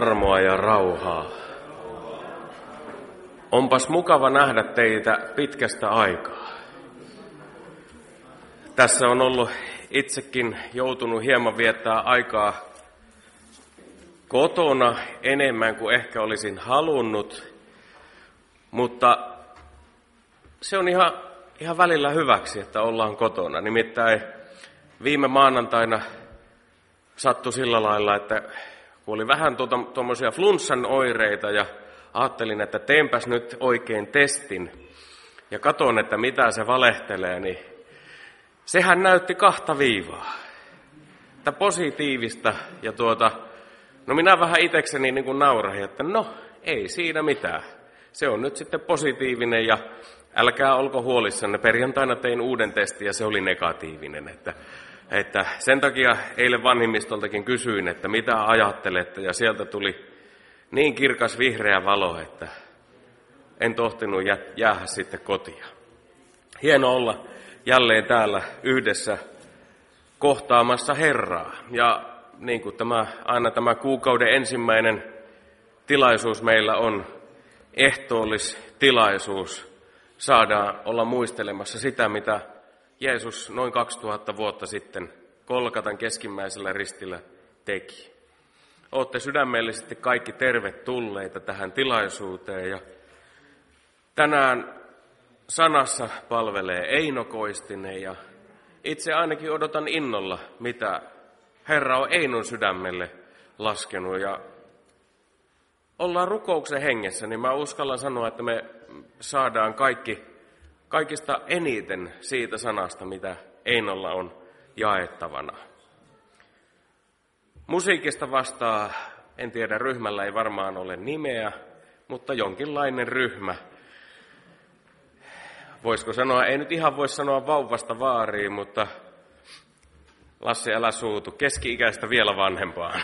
Armoa ja rauhaa. Onpas mukava nähdä teitä pitkästä aikaa. Tässä on ollut itsekin joutunut hieman viettää aikaa kotona enemmän kuin ehkä olisin halunnut, mutta se on ihan välillä hyväksi, että ollaan kotona. Nimittäin viime maanantaina sattui sillä lailla, että kun oli vähän tuommoisia flunssan oireita ja ajattelin, että teenpäs nyt oikein testin ja katon, että mitä se valehtelee, niin sehän näytti 2 viivaa. Että positiivista ja no minä vähän itsekseni niin kuin naurahin, että no ei siinä mitään. Se on nyt sitten positiivinen ja älkää olko huolissanne. Perjantaina tein uuden testin ja se oli negatiivinen, että sen takia eilen vanhimmistoltakin kysyin, että mitä ajattelette, ja sieltä tuli niin kirkas vihreä valo, että en tohtinut jäädä sitten kotiin. Hieno olla jälleen täällä yhdessä kohtaamassa Herraa. Ja niin kuin aina tämä kuukauden ensimmäinen tilaisuus meillä on, ehtoollistilaisuus, saadaan olla muistelemassa sitä, mitä Jeesus noin 2000 vuotta sitten Golgatan keskimmäisellä ristillä teki. Olette sydämellisesti kaikki tervetulleita tähän tilaisuuteen. Ja tänään sanassa palvelee Eino Koistinen ja itse ainakin odotan innolla, mitä Herra on Einon sydämelle laskenut. Ja ollaan rukouksen hengessä, niin mä uskallan sanoa, että me saadaan kaikista eniten siitä sanasta, mitä Einolla on jaettavana. Musiikista vastaa, en tiedä, ryhmällä ei varmaan ole nimeä, mutta jonkinlainen ryhmä. Voisiko sanoa, ei nyt ihan voi sanoa vauvasta vaariin, mutta Lassi, älä suutu, keski-ikäistä vielä vanhempaan.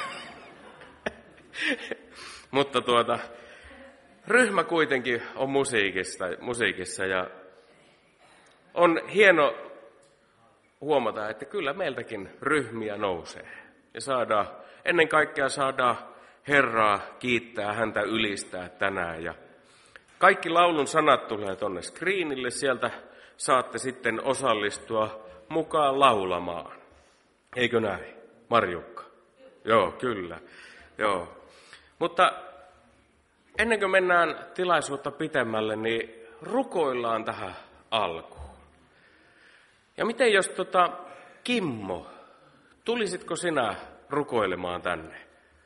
Mutta ryhmä kuitenkin on musiikissa ja on hieno huomata, että kyllä meiltäkin ryhmiä nousee. Ja ennen kaikkea saadaan Herraa kiittää, häntä ylistää tänään. Ja kaikki laulun sanat tulee tuonne screenille, sieltä saatte sitten osallistua mukaan laulamaan. Eikö näin, Marjukka? Joo, kyllä. Joo. Mutta ennen kuin mennään tilaisuutta pitemmälle, niin rukoillaan tähän alkuun. Ja miten jos Kimmo, tulisitko sinä rukoilemaan tänne?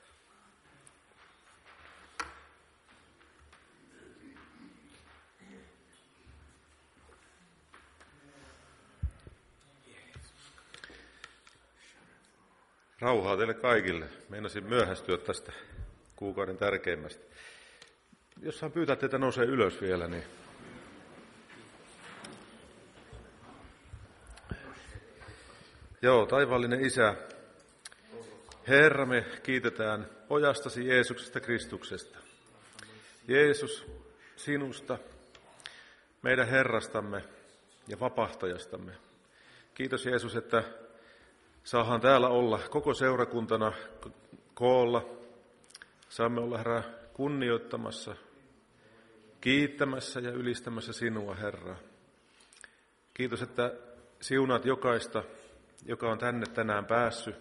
Rauhaa teille kaikille. Meinasin myöhästyä tästä kuukauden tärkeimmästä. Jos saan pyytää teitä nousee ylös vielä, niin joo, taivaallinen Isä, Herra, me kiitetään pojastasi Jeesuksesta Kristuksesta. Jeesus, sinusta, meidän Herrastamme ja vapahtajastamme. Kiitos Jeesus, että saadaan täällä olla koko seurakuntana koolla. Saamme olla, Herra, kunnioittamassa, kiittämässä ja ylistämässä sinua, Herra. Kiitos, että siunaat jokaista, joka on tänne tänään päässyt.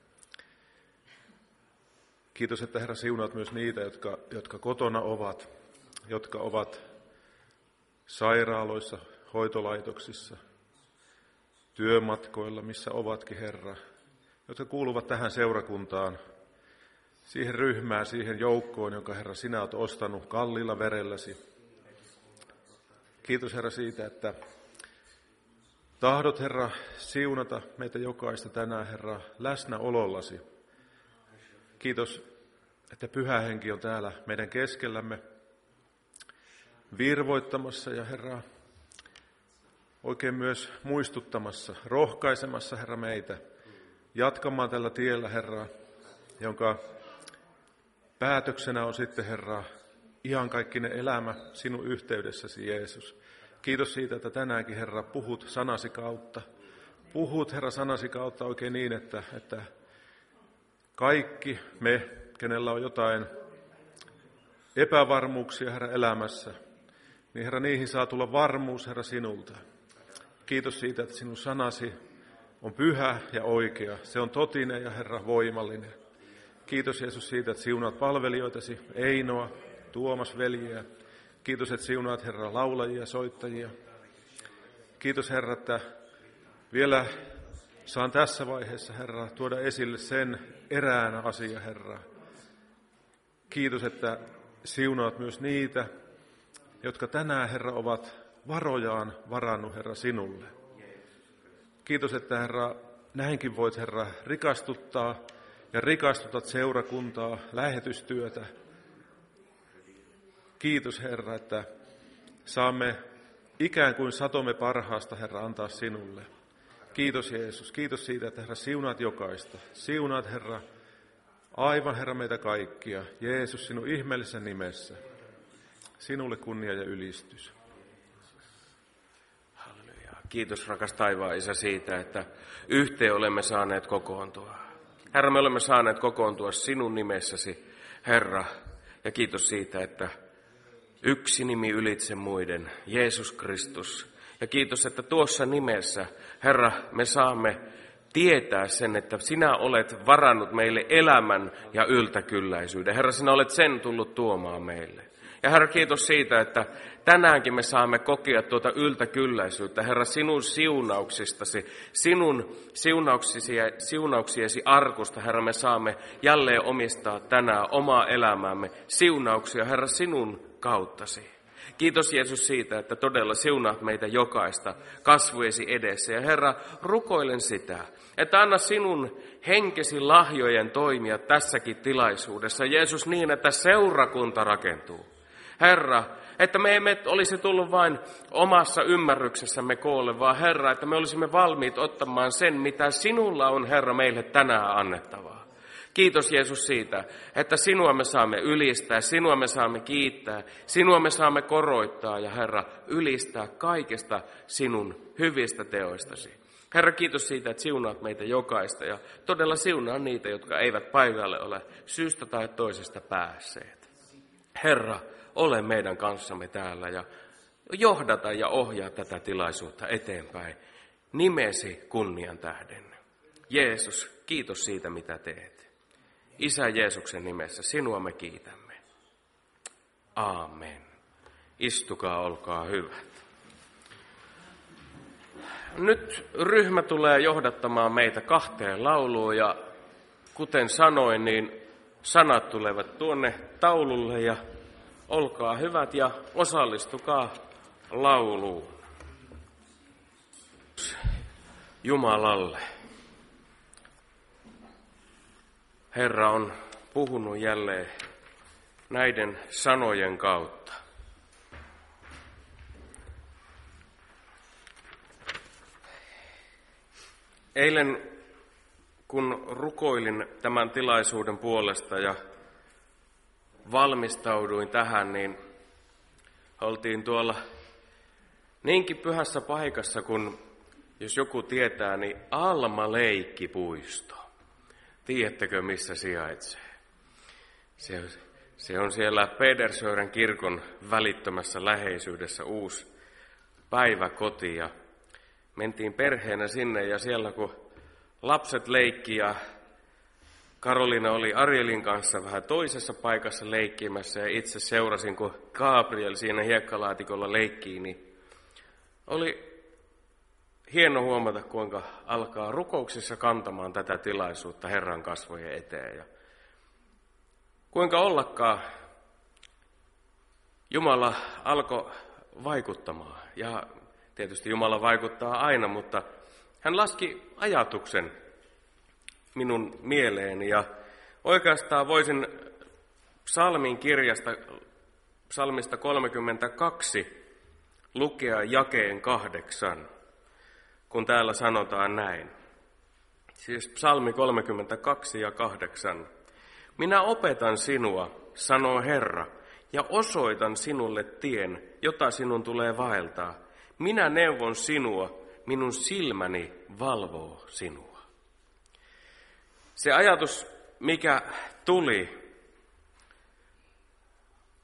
Kiitos, että Herra siunaat myös niitä, jotka kotona ovat, jotka ovat sairaaloissa, hoitolaitoksissa, työmatkoilla, missä ovatkin, Herra, jotka kuuluvat tähän seurakuntaan, siihen ryhmään, siihen joukkoon, jonka, Herra, sinä olet ostanut kalliilla verelläsi. Kiitos, Herra, siitä, että tahdot, Herra, siunata meitä jokaista tänään, Herra, läsnäolollasi. Kiitos, että Pyhä Henki on täällä meidän keskellämme virvoittamassa ja, Herra, oikein myös muistuttamassa, rohkaisemassa, Herra, meitä jatkamaan tällä tiellä, Herra, jonka päätöksenä on sitten, Herra, iankaikkinen elämä sinun yhteydessäsi, Jeesus. Kiitos siitä, että tänäänkin, Herra, puhut sanasi kautta. Puhut, Herra, sanasi kautta oikein niin, että kaikki me kenellä on jotain epävarmuuksia, Herra, elämässä, niin Herra, niihin saa tulla varmuus, Herra, sinulta. Kiitos siitä, että sinun sanasi on pyhä ja oikea. Se on totinen ja, Herra, voimallinen. Kiitos, Jeesus, siitä, että siunaat palvelijoitasi, Einoa, Tuomas, veljeä. Kiitos, että siunaat, Herra, laulajia, soittajia. Kiitos, Herra, että vielä saan tässä vaiheessa, Herra, tuoda esille sen erään asia, Herra. Kiitos, että siunaat myös niitä, jotka tänään, Herra, ovat varojaan varannut, Herra, sinulle. Kiitos, että, Herra, näinkin voit, Herra, rikastuttaa ja rikastutat seurakuntaa, lähetystyötä. Kiitos, Herra, että saamme ikään kuin satomme parhaasta, Herra, antaa sinulle. Kiitos, Jeesus. Kiitos siitä, että, Herra, siunaat jokaista. Siunaat, Herra, aivan, Herra, meitä kaikkia. Jeesus, sinun ihmeellisessä nimessä. Sinulle kunnia ja ylistys. Halleluja. Kiitos, rakas taivaan Isä, siitä, että yhteen olemme saaneet kokoontua. Herra, me olemme saaneet kokoontua sinun nimessäsi, Herra. Ja kiitos siitä, että yksi nimi ylitse muiden, Jeesus Kristus. Ja kiitos, että tuossa nimessä, Herra, me saamme tietää sen, että sinä olet varannut meille elämän ja yltäkylläisyyden. Herra, sinä olet sen tullut tuomaan meille. Ja Herra, kiitos siitä, että tänäänkin me saamme kokea tuota yltäkylläisyyttä. Herra, sinun siunauksistasi, sinun siunauksiesi arkusta, Herra, me saamme jälleen omistaa tänään omaa elämäämme siunauksia, Herra, sinun kauttasi. Kiitos, Jeesus, siitä, että todella siunaat meitä jokaista kasvuesi edessä. Ja Herra, rukoilen sitä, että anna sinun henkesi lahjojen toimia tässäkin tilaisuudessa, Jeesus, niin, että seurakunta rakentuu. Herra, että me emme olisi tullut vain omassa ymmärryksessämme koolle, vaan Herra, että me olisimme valmiit ottamaan sen, mitä sinulla on, Herra, meille tänään annettavaa. Kiitos, Jeesus, siitä, että sinua me saamme ylistää, sinua me saamme kiittää, sinua me saamme koroittaa ja, Herra, ylistää kaikesta sinun hyvistä teoistasi. Herra, kiitos siitä, että siunaat meitä jokaista ja todella siunaa niitä, jotka eivät paikalle ole syystä tai toisesta päässeet. Herra, ole meidän kanssamme täällä ja johdata ja ohjaa tätä tilaisuutta eteenpäin nimesi kunnian tähden. Jeesus, kiitos siitä, mitä teet. Isä Jeesuksen nimessä sinua me kiitämme. Aamen. Istukaa, olkaa hyvät. Nyt ryhmä tulee johdattamaan meitä 2 lauluun ja kuten sanoin, niin sanat tulevat tuonne taululle ja olkaa hyvät ja osallistukaa lauluun. Jumalalle. Herra on puhunut jälleen näiden sanojen kautta. Eilen, kun rukoilin tämän tilaisuuden puolesta ja valmistauduin tähän, niin oltiin tuolla niinkin pyhässä paikassa, kun jos joku tietää, niin Alma-leikkipuisto. Tiedättekö, missä sijaitsee? Se on siellä Pedersören kirkon välittömässä läheisyydessä uusi päiväkoti. Ja mentiin perheenä sinne ja siellä kun lapset leikki ja Karoliina oli Arielin kanssa vähän toisessa paikassa leikkimässä ja itse seurasin, kun Gabriel siinä hiekkalaatikolla leikkii, niin oli hieno huomata, kuinka alkaa rukouksissa kantamaan tätä tilaisuutta Herran kasvojen eteen. Ja kuinka ollakaan Jumala alkoi vaikuttamaan. Ja tietysti Jumala vaikuttaa aina, mutta hän laski ajatuksen minun mieleeni. Ja oikeastaan voisin psalmin kirjasta, psalmista 32, lukea jakeen 8. Kun täällä sanotaan näin. Siis psalmi 32 ja 8. Minä opetan sinua, sanoo Herra, ja osoitan sinulle tien, jota sinun tulee vaeltaa. Minä neuvon sinua, minun silmäni valvoo sinua. Se ajatus, mikä tuli,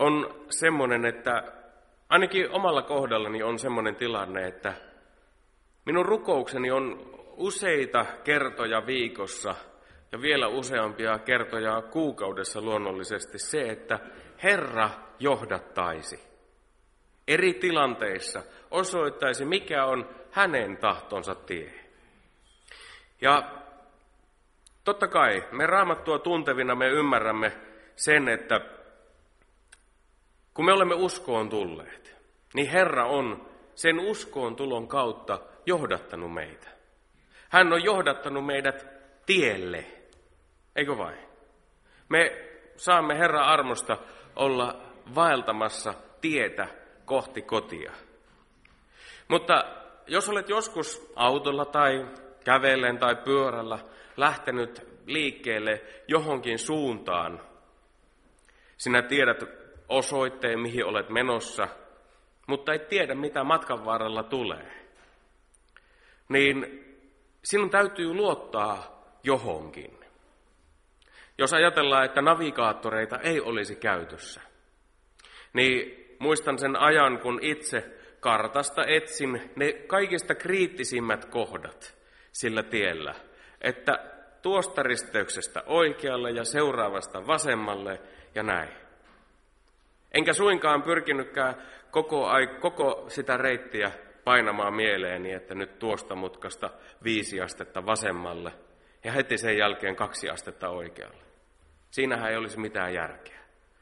on semmoinen, että ainakin omalla kohdallani on semmoinen tilanne, että minun rukoukseni on useita kertoja viikossa ja vielä useampia kertoja kuukaudessa luonnollisesti se, että Herra johdattaisi eri tilanteissa, osoittaisi mikä on hänen tahtonsa tie. Ja totta kai me Raamattua tuntevina me ymmärrämme sen, että kun me olemme uskoon tulleet, niin Herra on sen uskoon tulon kautta johdattanut meitä. Hän on johdattanut meidät tielle, eikö vain? Me saamme Herran armosta olla vaeltamassa tietä kohti kotia. Mutta jos olet joskus autolla tai kävellen tai pyörällä lähtenyt liikkeelle johonkin suuntaan, sinä tiedät osoitteen, mihin olet menossa, mutta et tiedä, mitä matkan varrella tulee, niin sinun täytyy luottaa johonkin. Jos ajatellaan, että navigaattoreita ei olisi käytössä, niin muistan sen ajan, kun itse kartasta etsin ne kaikista kriittisimmät kohdat sillä tiellä, että tuosta risteyksestä oikealle ja seuraavasta vasemmalle ja näin. Enkä suinkaan pyrkinytkään koko sitä reittiä painamaan mieleeni, että nyt tuosta mutkasta 5 astetta vasemmalle ja heti sen jälkeen 2 astetta oikealle. Siinähän ei olisi mitään järkeä.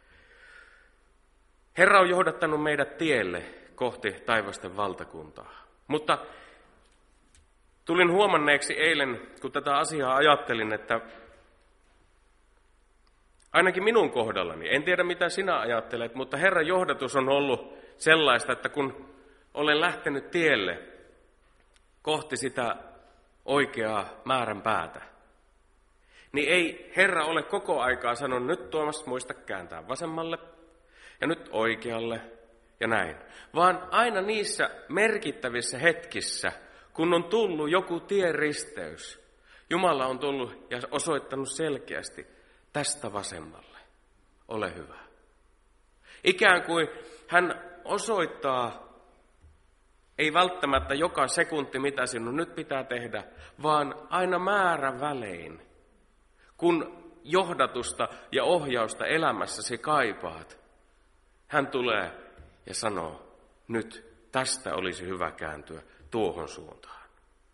Herra on johdattanut meidät tielle kohti taivasten valtakuntaa. Mutta tulin huomanneeksi eilen, kun tätä asiaa ajattelin, että ainakin minun kohdallani, en tiedä mitä sinä ajattelet, mutta Herran johdatus on ollut sellaista, että kun olen lähtenyt tielle kohti sitä oikeaa määrän päätä, niin ei Herra ole koko aikaa sanonut, nyt Tuomas muista kääntää vasemmalle ja nyt oikealle ja näin. Vaan aina niissä merkittävissä hetkissä, kun on tullut joku tienristeys, Jumala on tullut ja osoittanut selkeästi, tästä vasemmalle, ole hyvä. Ikään kuin hän osoittaa, ei välttämättä joka sekunti, mitä sinun nyt pitää tehdä, vaan aina määrävälein, kun johdatusta ja ohjausta elämässäsi kaipaat, hän tulee ja sanoo, nyt tästä olisi hyvä kääntyä tuohon suuntaan.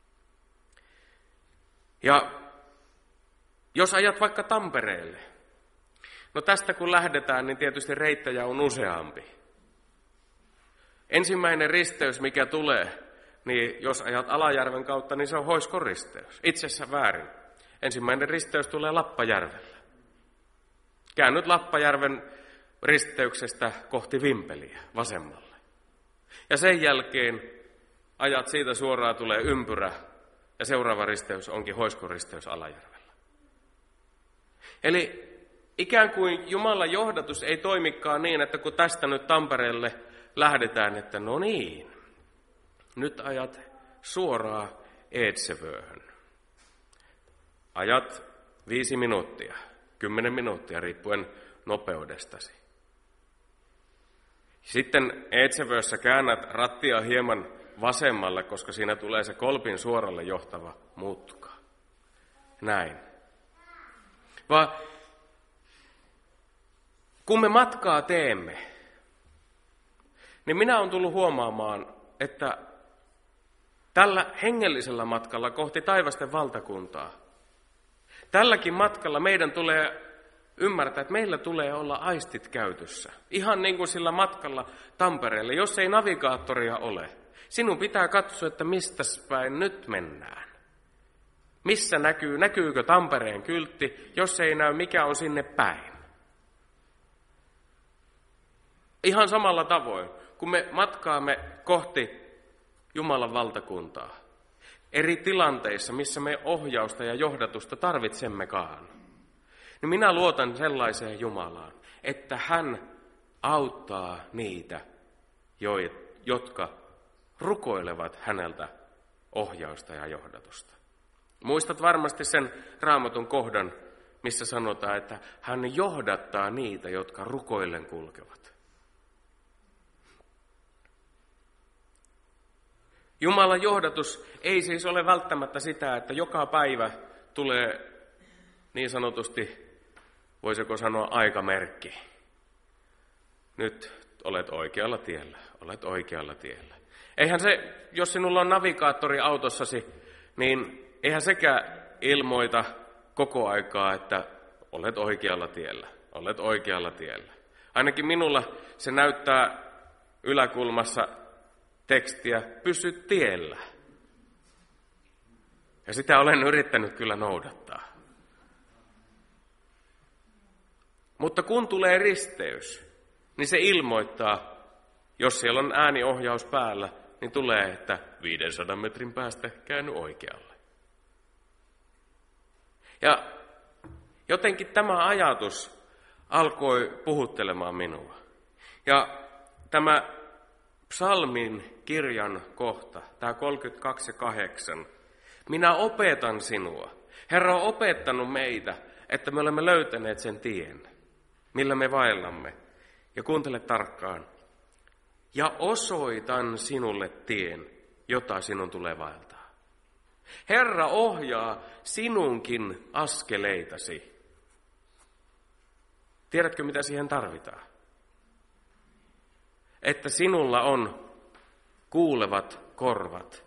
Ja jos ajat vaikka Tampereelle, no tästä kun lähdetään, niin tietysti reittejä on useampi. Ensimmäinen risteys, mikä tulee, niin jos ajat Alajärven kautta, niin se on Hoiskon risteys. Itse asiassa väärin. Ensimmäinen risteys tulee Lappajärvellä. Käännyt Lappajärven risteyksestä kohti Vimpeliä vasemmalle. Ja sen jälkeen ajat siitä suoraan tulee ympyrä ja seuraava risteys onkin Hoiskon risteys Alajärvellä. Eli ikään kuin Jumalan johdatus ei toimikaan niin, että kun tästä nyt Tampereelle lähdetään, että no niin, nyt ajat suoraan Edsevöön. Ajat 5 minuuttia, 10 minuuttia riippuen nopeudestasi. Sitten Edsevössä käännät rattia hieman vasemmalle, koska siinä tulee se Kolpin suoralle johtava mutka. Näin. Vaan kun me matkaa teemme, niin minä olen tullut huomaamaan, että tällä hengellisellä matkalla kohti taivasten valtakuntaa, tälläkin matkalla meidän tulee ymmärtää, että meillä tulee olla aistit käytössä. Ihan niin kuin sillä matkalla Tampereelle, jos ei navigaattoria ole. Sinun pitää katsoa, että mistä päin nyt mennään. Missä näkyykö Tampereen kyltti, jos ei näy, mikä on sinne päin. Ihan samalla tavoin, kun me matkaamme kohti Jumalan valtakuntaa, eri tilanteissa, missä me ohjausta ja johdatusta tarvitsemmekaan, niin minä luotan sellaiseen Jumalaan, että hän auttaa niitä, jotka rukoilevat häneltä ohjausta ja johdatusta. Muistat varmasti sen Raamatun kohdan, missä sanotaan, että hän johdattaa niitä, jotka rukoillen kulkevat. Jumalan johdatus ei siis ole välttämättä sitä, että joka päivä tulee niin sanotusti, voisiko sanoa, aikamerkki. Nyt olet oikealla tiellä, olet oikealla tiellä. Eihän se, jos sinulla on navigaattori autossasi, niin eihän sekään ilmoita koko aikaa, että olet oikealla tiellä, olet oikealla tiellä. Ainakin minulla se näyttää yläkulmassa tekstiä, pysy tiellä. Ja sitä olen yrittänyt kyllä noudattaa. Mutta kun tulee risteys, niin se ilmoittaa, jos siellä on ääniohjaus päällä, niin tulee, että 500 metrin päästä käänny oikealle. Ja jotenkin tämä ajatus alkoi puhuttelemaan minua. Ja tämä psalmin kirjan kohta, tämä 32:8, minä opetan sinua. Herra on opettanut meitä, että me olemme löytäneet sen tien, millä me vaellamme. Ja kuuntele tarkkaan. Ja osoitan sinulle tien, jota sinun tulee vaeltaa. Herra ohjaa sinunkin askeleitasi. Tiedätkö, mitä siihen tarvitaan? Että sinulla on kuulevat korvat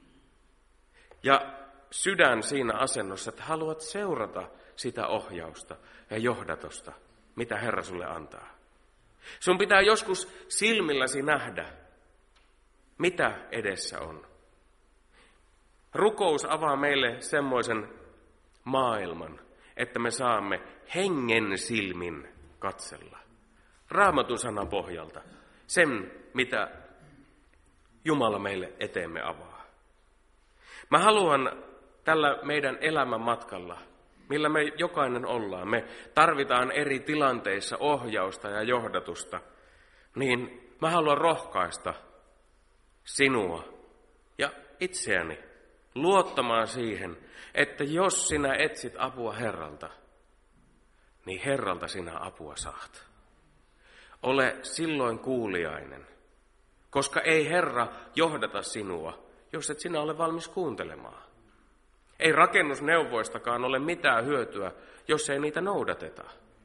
ja sydän siinä asennossa, että haluat seurata sitä ohjausta ja johdatusta, mitä Herra sulle antaa. Sun pitää joskus silmilläsi nähdä, mitä edessä on. Rukous avaa meille semmoisen maailman, että me saamme hengen silmin katsella. Raamatun sanan pohjalta. Sen, mitä Jumala meille eteemme avaa. Mä haluan tällä meidän elämän matkalla, millä me jokainen ollaan, me tarvitaan eri tilanteissa ohjausta ja johdatusta, niin mä haluan rohkaista sinua ja itseäni luottamaan siihen, että jos sinä etsit apua Herralta, niin Herralta sinä apua saat. Ole silloin kuuliainen, koska ei Herra johdata sinua, jos et sinä ole valmis kuuntelemaan. Ei rakennusneuvoistakaan ole mitään hyötyä, jos ei niitä noudateta.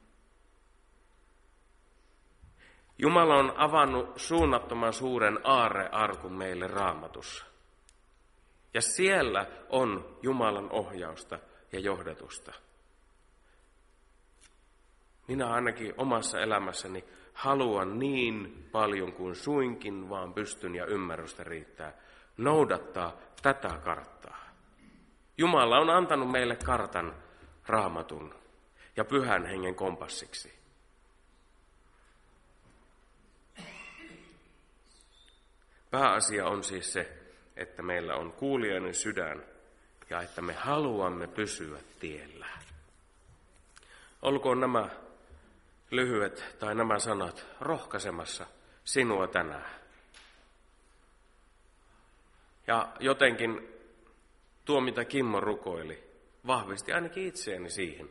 Jumala on avannut suunnattoman suuren aarrearkun meille Raamatussa. Ja siellä on Jumalan ohjausta ja johdatusta. Minä ainakin omassa elämässäni haluan niin paljon kuin suinkin vaan pystyn ja ymmärrystä riittää noudattaa tätä karttaa. Jumala on antanut meille kartan, Raamatun ja Pyhän Hengen kompassiksi. Pääasia on siis se, että meillä on kuulijainen sydän ja että me haluamme pysyä tiellä. Olkoon nämä lyhyet tai nämä sanat rohkaisemassa sinua tänään. Ja jotenkin tuo, mitä Kimmo rukoili, vahvisti ainakin itseäni siihen,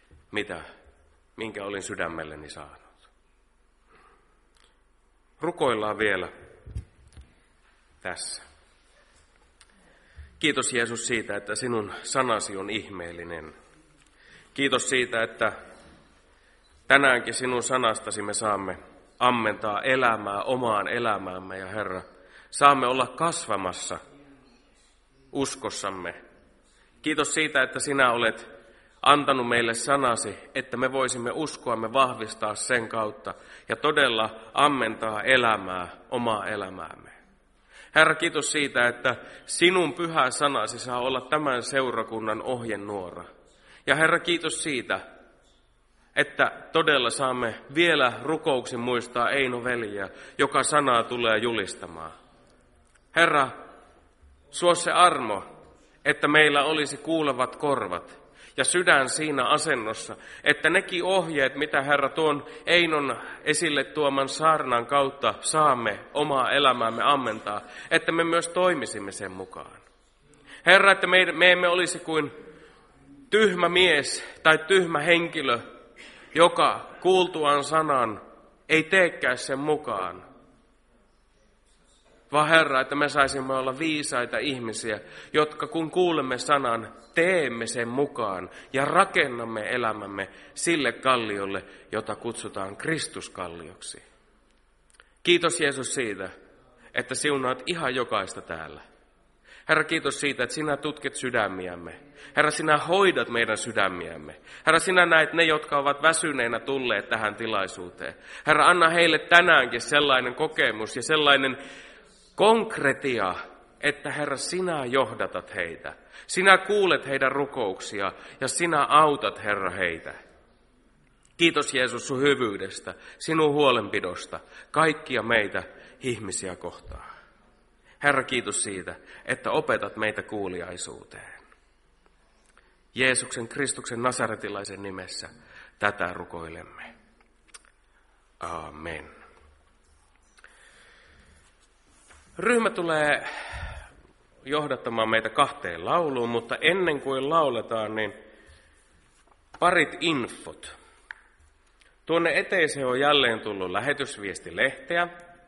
minkä olin sydämelleni saanut. Rukoillaan vielä tässä. Kiitos Jeesus siitä, että sinun sanasi on ihmeellinen. Kiitos siitä, että tänäänkin sinun sanastasi me saamme ammentaa elämää omaan elämäämme ja Herra, saamme olla kasvamassa uskossamme. Kiitos siitä, että sinä olet antanut meille sanasi, että me voisimme uskoamme vahvistaa sen kautta ja todella ammentaa elämää omaa elämäämme. Herra, kiitos siitä, että sinun pyhä sanasi saa olla tämän seurakunnan ohjenuora. Ja Herra, kiitos siitä, että todella saamme vielä rukouksin muistaa Eino veljeä, joka sanaa tulee julistamaan. Herra, suo se armo, että meillä olisi kuulevat korvat ja sydän siinä asennossa, että nekin ohjeet, mitä Herra tuon Einon esille tuoman saarnan kautta saamme omaa elämäämme ammentaa, että me myös toimisimme sen mukaan. Herra, että me emme olisi kuin tyhmä mies tai tyhmä henkilö, joka kuultuaan sanan ei teekään sen mukaan, vaan Herra, että me saisimme olla viisaita ihmisiä, jotka kun kuulemme sanan, teemme sen mukaan ja rakennamme elämämme sille kalliolle, jota kutsutaan Kristuskallioksi. Kiitos Jeesus siitä, että siunaat ihan jokaista täällä. Herra, kiitos siitä, että sinä tutkit sydämiämme. Herra, sinä hoidat meidän sydämiämme. Herra, sinä näet ne, jotka ovat väsyneinä tulleet tähän tilaisuuteen. Herra, anna heille tänäänkin sellainen kokemus ja sellainen konkretia, että Herra, sinä johdatat heitä. Sinä kuulet heidän rukouksia ja sinä autat, Herra, heitä. Kiitos Jeesus sun hyvyydestä, sinun huolenpidosta, kaikkia meitä ihmisiä kohtaan. Herra, kiitos siitä, että opetat meitä kuuliaisuuteen. Jeesuksen Kristuksen nasaretilaisen nimessä tätä rukoilemme. Amen. Ryhmä tulee johdattamaan meitä 2 lauluun, mutta ennen kuin lauletaan, niin parit infot. Tuonne eteiseen on jälleen tullut lähetysviestilehteä.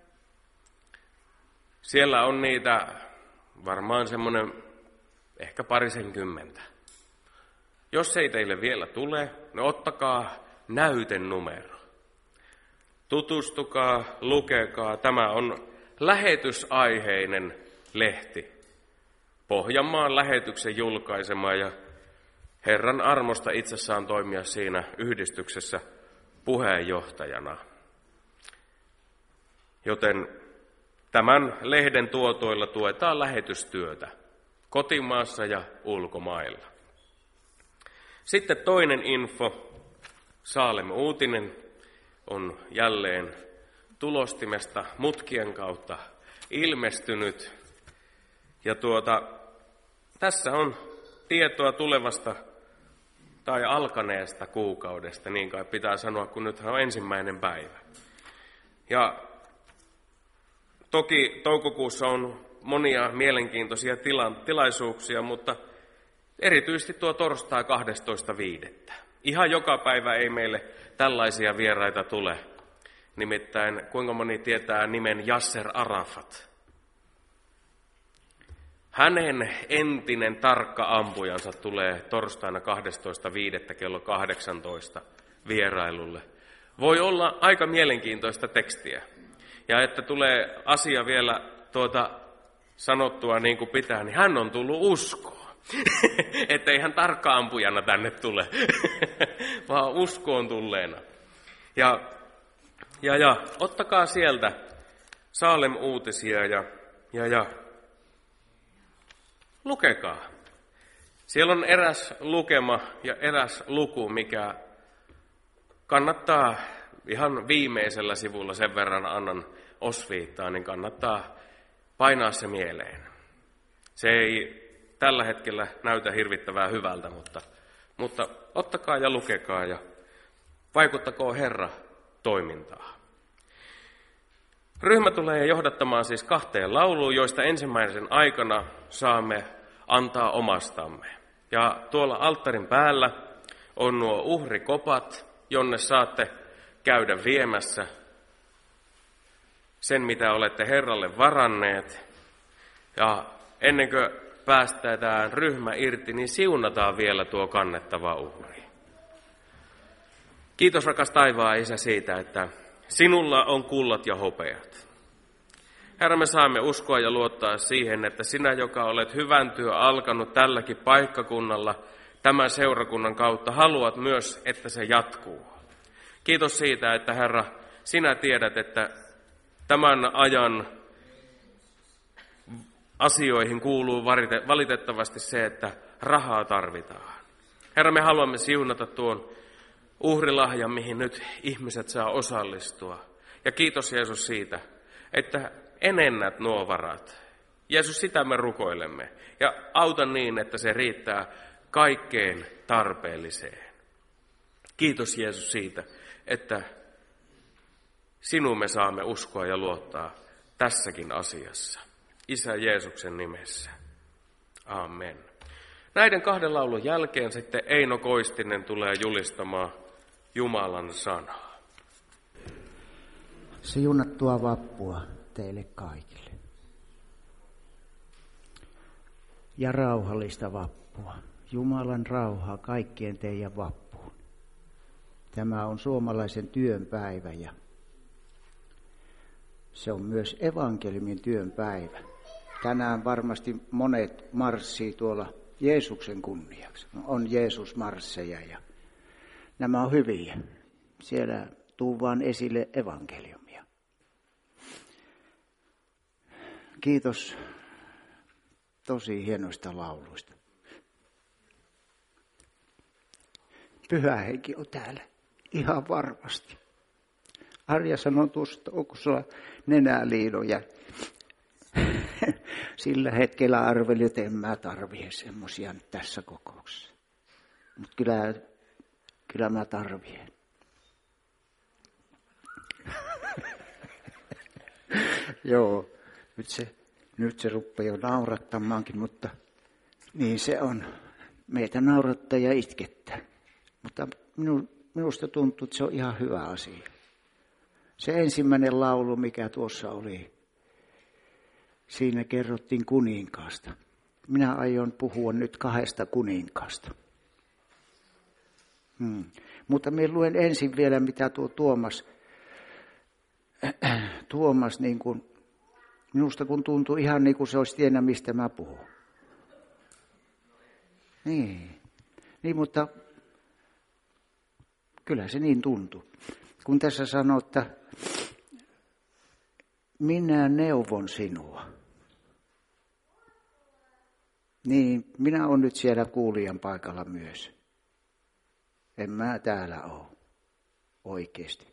Siellä on niitä varmaan semmoinen ehkä 20. Jos ei teille vielä tule, niin ottakaa näytenumero. Tutustukaa, lukekaa. Tämä on lähetysaiheinen lehti. Pohjanmaan lähetyksen julkaisema ja Herran armosta itse saan toimia siinä yhdistyksessä puheenjohtajana. Joten tämän lehden tuotoilla tuetaan lähetystyötä kotimaassa ja ulkomailla. Sitten toinen info. Salem-uutinen on jälleen tulostimesta mutkien kautta ilmestynyt. Ja tässä on tietoa tulevasta tai alkaneesta kuukaudesta, niin kai pitää sanoa, kun nythän on 1. päivä. Ja toki toukokuussa on monia mielenkiintoisia tilaisuuksia, mutta erityisesti tuo torstai 12.5. Ihan joka päivä ei meille tällaisia vieraita tule. Nimittäin kuinka moni tietää nimen Yasser Arafat. Hänen entinen tarkka ampujansa tulee torstaina 12.5. kello 18 vierailulle. Voi olla aika mielenkiintoista tekstiä. Ja että tulee asia vielä sanottua niin kuin pitää, niin hän on tullut uskoon. Että ei hän tarkka ampujana tänne tule, vaan uskoon tulleena. Ja ottakaa sieltä Salem-uutisia ja lukekaa. Siellä on eräs lukema ja eräs luku, mikä kannattaa ihan viimeisellä sivulla, sen verran annan osviittaa, niin kannattaa painaa se mieleen. Se ei tällä hetkellä näytä hirvittävää hyvältä, mutta ottakaa ja lukekaa ja vaikuttakoon Herra toimintaa. Ryhmä tulee johdattamaan siis 2 lauluun, joista ensimmäisen aikana saamme antaa omastamme. Ja tuolla alttarin päällä on nuo uhrikopat, jonne saatte käydä viemässä sen, mitä olette Herralle varanneet. Ja ennen kuin päästetään ryhmä irti, niin siunataan vielä tuo kannettava uhri. Kiitos rakas taivaan Isä siitä, että sinulla on kullat ja hopeat. Herra, me saamme uskoa ja luottaa siihen, että sinä, joka olet hyvän työ alkanut tälläkin paikkakunnalla, tämän seurakunnan kautta, haluat myös, että se jatkuu. Kiitos siitä, että Herra, sinä tiedät, että tämän ajan asioihin kuuluu valitettavasti se, että rahaa tarvitaan. Herra, me haluamme siunata tuon uhrilahjan, mihin nyt ihmiset saa osallistua. Ja kiitos Jeesus siitä, että enennät nuo varat. Jeesus, sitä me rukoilemme. Ja auta niin, että se riittää kaikkeen tarpeelliseen. Kiitos Jeesus siitä, että sinuun me saamme uskoa ja luottaa tässäkin asiassa. Isä Jeesuksen nimessä. Amen. Näiden 2 laulun jälkeen sitten Eino Koistinen tulee julistamaan Jumalan sanaa. Siunattua vappua teille kaikille. ja rauhallista vappua. Jumalan rauhaa kaikkien teidän vappuun. Tämä on suomalaisen työn päivä ja se on myös evankeliumin työn päivä. Tänään varmasti monet marssii tuolla Jeesuksen kunniaksi. On Jeesus-marsseja ja nämä on hyviä. Siellä tuu vaan esille evankeliumia. Kiitos tosi hienoista lauluista. Pyhä Henki on täällä ihan varmasti. Arja sanoi tuosta, onko sulla nenäliinoja? Sillä hetkellä arvelin, että en mä tarvitse semmoisia nyt tässä kokouksessa. Mutta kyllä mä tarvitsen. Joo, nyt se rupeaa jo naurattamaankin, mutta niin se on. Meitä naurattaa ja itkettää. Mutta minusta tuntuu, että se on ihan hyvä asia. Se ensimmäinen laulu, mikä tuossa oli, siinä kerrottiin kuninkaasta. Minä aion puhua nyt 2 kuninkaasta. Mutta minä luen ensin vielä, mitä tuo Tuomas niin kuin, minusta kun tuntuu ihan niin kuin se olisi tiennyt, mistä mä puhun. Niin, mutta kyllä se niin tuntuu. Kun tässä sanoo, että minä neuvon sinua. Niin, minä olen nyt siellä kuulijan paikalla myös. En mä täällä ole oikeasti.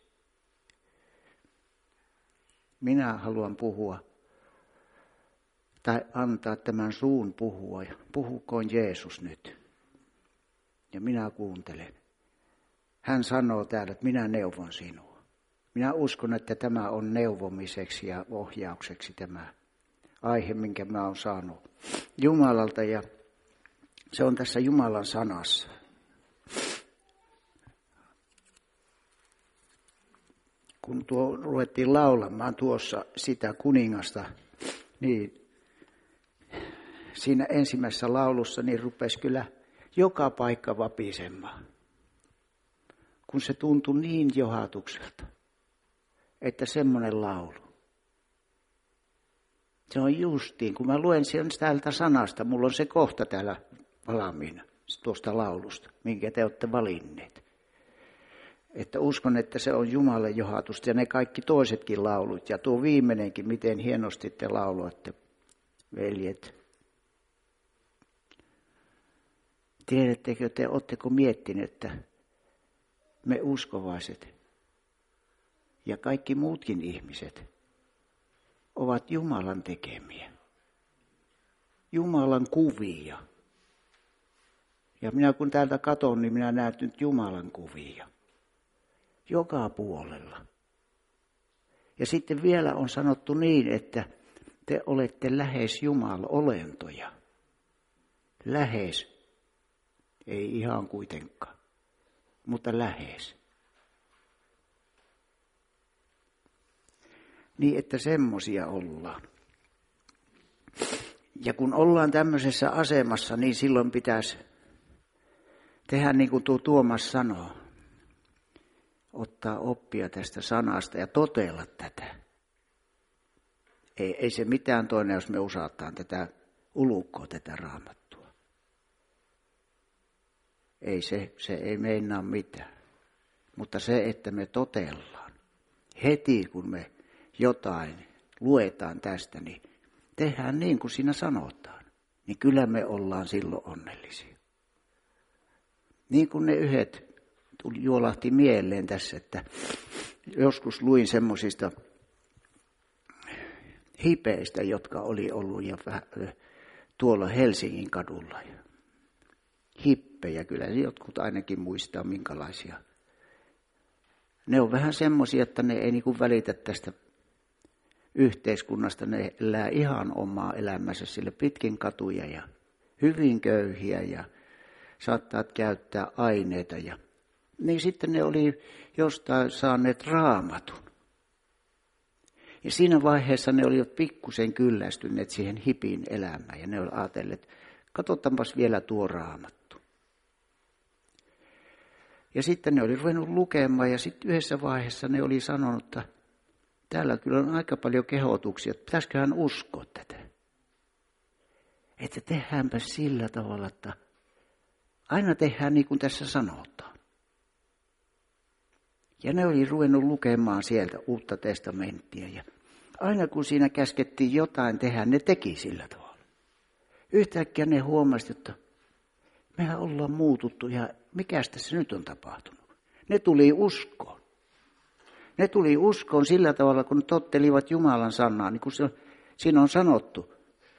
Minä haluan puhua tai antaa tämän suun puhua. Puhukoon Jeesus nyt. Ja minä kuuntelen. Hän sanoo täällä, että minä neuvon sinua. Minä uskon, että tämä on neuvomiseksi ja ohjaukseksi tämä aihe, minkä mä oon saanut Jumalalta. Ja se on tässä Jumalan sanassa. Kun ruvettiin laulamaan tuossa sitä kuningasta, niin siinä ensimmäisessä laulussa niin rupesi kyllä joka paikka vapisemaan. Kun se tuntui niin johatukselta, että semmoinen laulu. Se on justiin, kun mä luen sen täältä sanasta, mulla on se kohta täällä valmiina tuosta laulusta, minkä te olette valinneet. Että uskon, että se on Jumalan johatusta ja ne kaikki toisetkin laulut. Ja tuo viimeinenkin, miten hienosti te lauloitte, veljet. Tiedättekö te, ootteko miettineet, että me uskovaiset ja kaikki muutkin ihmiset ovat Jumalan tekemiä. Jumalan kuvia. Ja minä kun täältä katson, niin minä näen nyt Jumalan kuvia. Joka puolella. Ja sitten vielä on sanottu niin, että te olette lähes Jumala-olentoja. Lähes. Ei ihan kuitenkaan, mutta lähes. Niin, että semmosia ollaan. Ja kun ollaan tämmöisessä asemassa, niin silloin pitäisi tehdä niin kuin tuo Tuomas sanoo. Ottaa oppia tästä sanasta ja toteilla tätä. Ei se mitään toinen, jos me osataan tätä ulkoa, tätä Raamattua. Ei se ei meinaa mitään. Mutta se, että me totellaan. Heti kun me jotain luetaan tästä, niin tehdään niin kuin siinä sanotaan. Niin kyllä me ollaan silloin onnellisia. Niin kuin ne yhdet juolahti mieleen tässä, että joskus luin semmoisista hipeistä, jotka oli ollut ja tuolla Helsingin kadulla. Hippejä, kyllä jotkut ainakin muistaa minkälaisia. Ne on vähän semmoisia, että ne ei niinku välitä tästä yhteiskunnasta. Ne elää ihan omaa elämänsä sille pitkin katuja ja hyvin köyhiä ja saattaa käyttää aineita ja niin sitten ne oli jostain saaneet Raamatun. Ja siinä vaiheessa ne olivat pikkusen kyllästyneet siihen hipin elämään. Ja ne olivat ajatelleet, että Katsotaanpas vielä tuo Raamattu. Ja sitten ne oli ruvennut lukemaan ja sitten yhdessä vaiheessa ne oli sanonut, että täällä kyllä on aika paljon kehotuksia, että pitäisiköhän uskoa tätä. Että tehdäänpä sillä tavalla, että aina tehdään niin kuin tässä sanotaan. Ja ne oli ruvennut lukemaan sieltä Uutta testamenttia. Ja aina kun siinä käskettiin jotain tehdä, ne teki sillä tavalla. Yhtäkkiä ne huomasivat, että mehän ollaan muututtu ja mikäs tässä nyt on tapahtunut. Ne tuli uskoon. Ne tuli uskoon sillä tavalla, kun tottelivat Jumalan sanaa, niin kuin siinä on sanottu.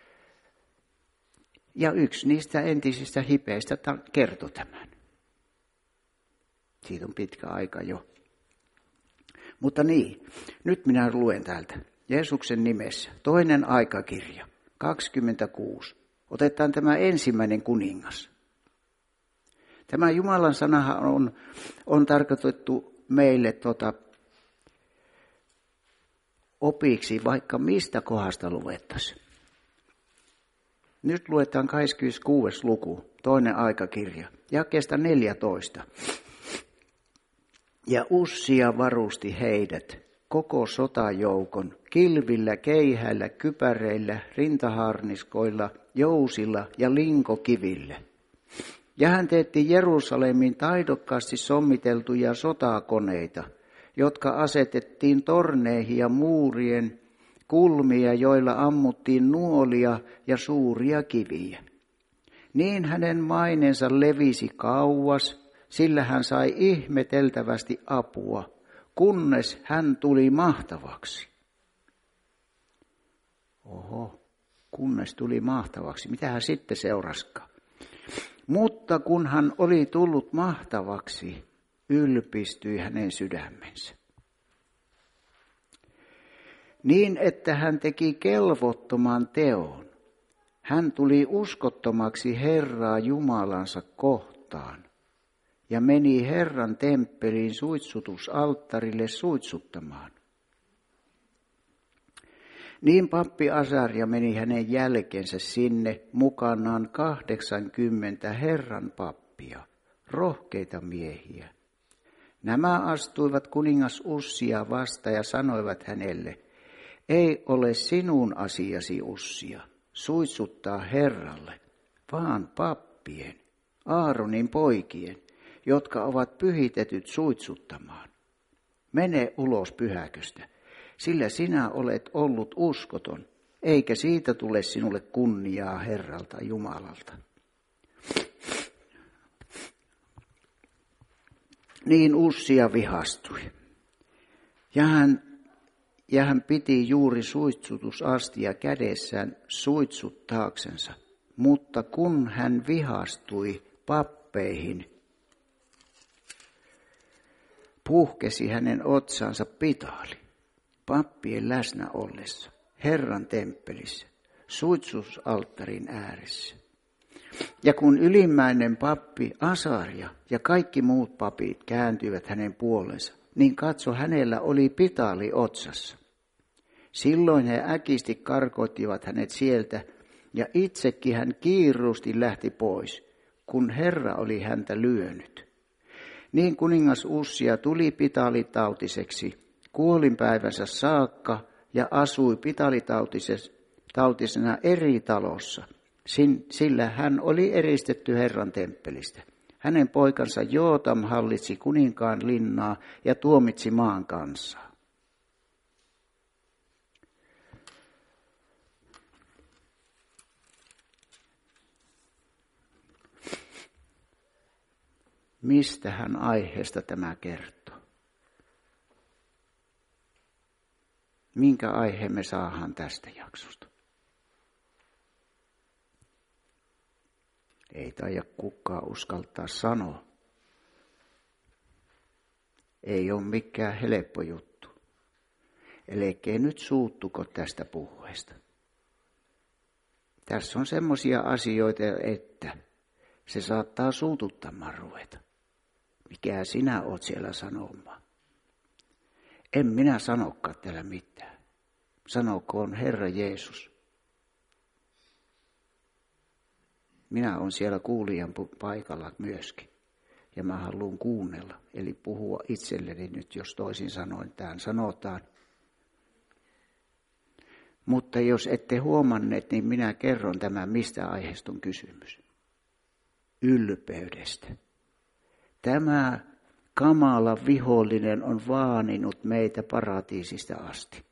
Ja yksi niistä entisistä hipeistä kertoi tämän. Siitä on pitkä aika jo. Mutta niin, nyt minä luen täältä. Jeesuksen nimessä. 2. aikakirja, 26. Otetaan tämä ensimmäinen kuningas. Tämä Jumalan sanahan on tarkoitettu meille opiksi, vaikka mistä kohdasta luettaisiin. Nyt luetaan 26. luku, 2. aikakirja, jakeesta 14. Ja Ussia varusti heidät, koko sotajoukon, kilvillä, keihäillä, kypäreillä, rintaharniskoilla, jousilla ja linkokivillä. Ja hän teetti Jerusalemin taidokkaasti sommiteltuja sotakoneita, jotka asetettiin torneihin ja muurien kulmia, joilla ammuttiin nuolia ja suuria kiviä. Niin hänen maineensa levisi kauas, sillä hän sai ihmeteltävästi apua, kunnes hän tuli mahtavaksi. Oho, kunnes tuli mahtavaksi. Mitähän sitten seuraskaan? Mutta kun hän oli tullut mahtavaksi, ylpistyi hänen sydämensä. Niin, että hän teki kelvottoman teon. Hän tuli uskottomaksi Herraa Jumalansa kohtaan ja meni Herran temppeliin suitsutusalttarille suitsuttamaan. Niin pappi Asaria meni hänen jälkensä sinne mukanaan 80 Herran pappia, rohkeita miehiä. Nämä astuivat kuningas Ussia vastaan ja sanoivat hänelle, ei ole sinun asiasi Ussia suitsuttaa Herralle, vaan pappien, Aaronin poikien, jotka ovat pyhitetyt suitsuttamaan. Mene ulos pyhäköstä, sillä sinä olet ollut uskoton, eikä siitä tule sinulle kunniaa Herralta Jumalalta. Niin Ussia vihastui, ja hän piti juuri suitsutusastia kädessään suitsuttaaksensa, mutta kun hän vihastui pappeihin, puhkesi hänen otsansa pitaali pappien läsnä ollessa Herran temppelissä, suitsutusalttarin ääressä. Ja kun ylimmäinen pappi Asaria ja kaikki muut papit kääntyivät hänen puolensa, niin katso, hänellä oli pitaali otsassa. Silloin he äkisti karkoittivat hänet sieltä, ja itsekin hän kiiruusti lähti pois, kun Herra oli häntä lyönyt. Niin kuningas Ussia tuli pitaalitautiseksi kuolinpäivänsä saakka ja asui pitalitautisena eri talossa, sillä hän oli eristetty Herran temppelistä. Hänen poikansa Jootam hallitsi kuninkaan linnaa ja tuomitsi maan kansaa. Mistähän aiheesta tämä kertoo? Minkä aiheen me saadaan tästä jaksosta? Ei taida kukaan uskaltaa sanoa. Ei ole mikään helppo juttu. Älkää nyt suuttuko tästä puheesta. Tässä on semmoisia asioita, että se saattaa suututtamaan ruveta. Mikä sinä oot siellä sanomaan? En minä sanokaan täällä mitään. Sanokoon Herra Jeesus. Minä olen siellä kuulijan paikalla myöskin. Ja mä haluan kuunnella, eli puhua itselleni nyt, jos toisin sanoen tämän sanotaan. Mutta jos ette huomanneet, niin minä kerron tämän, mistä aiheesta on kysymys. Ylpeydestä. Tämä kamala vihollinen on vaaninut meitä paratiisista asti.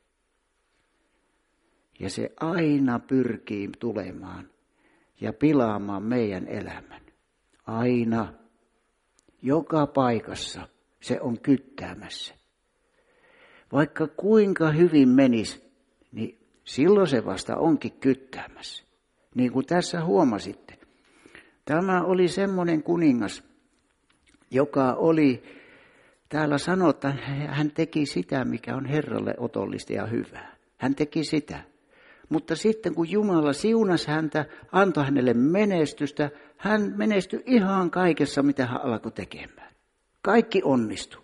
Ja se aina pyrkii tulemaan ja pilaamaan meidän elämän. Aina. Joka paikassa se on kyttäämässä. Vaikka kuinka hyvin menisi, niin silloin se vasta onkin kyttäämässä. Niin kuin tässä huomasitte. Tämä oli semmoinen kuningas, joka oli, täällä sanotaan, hän teki sitä, mikä on Herralle otollista ja hyvää. Hän teki sitä. Mutta sitten kun Jumala siunasi häntä, antoi hänelle menestystä, hän menestyi ihan kaikessa, mitä hän alkoi tekemään. Kaikki onnistui.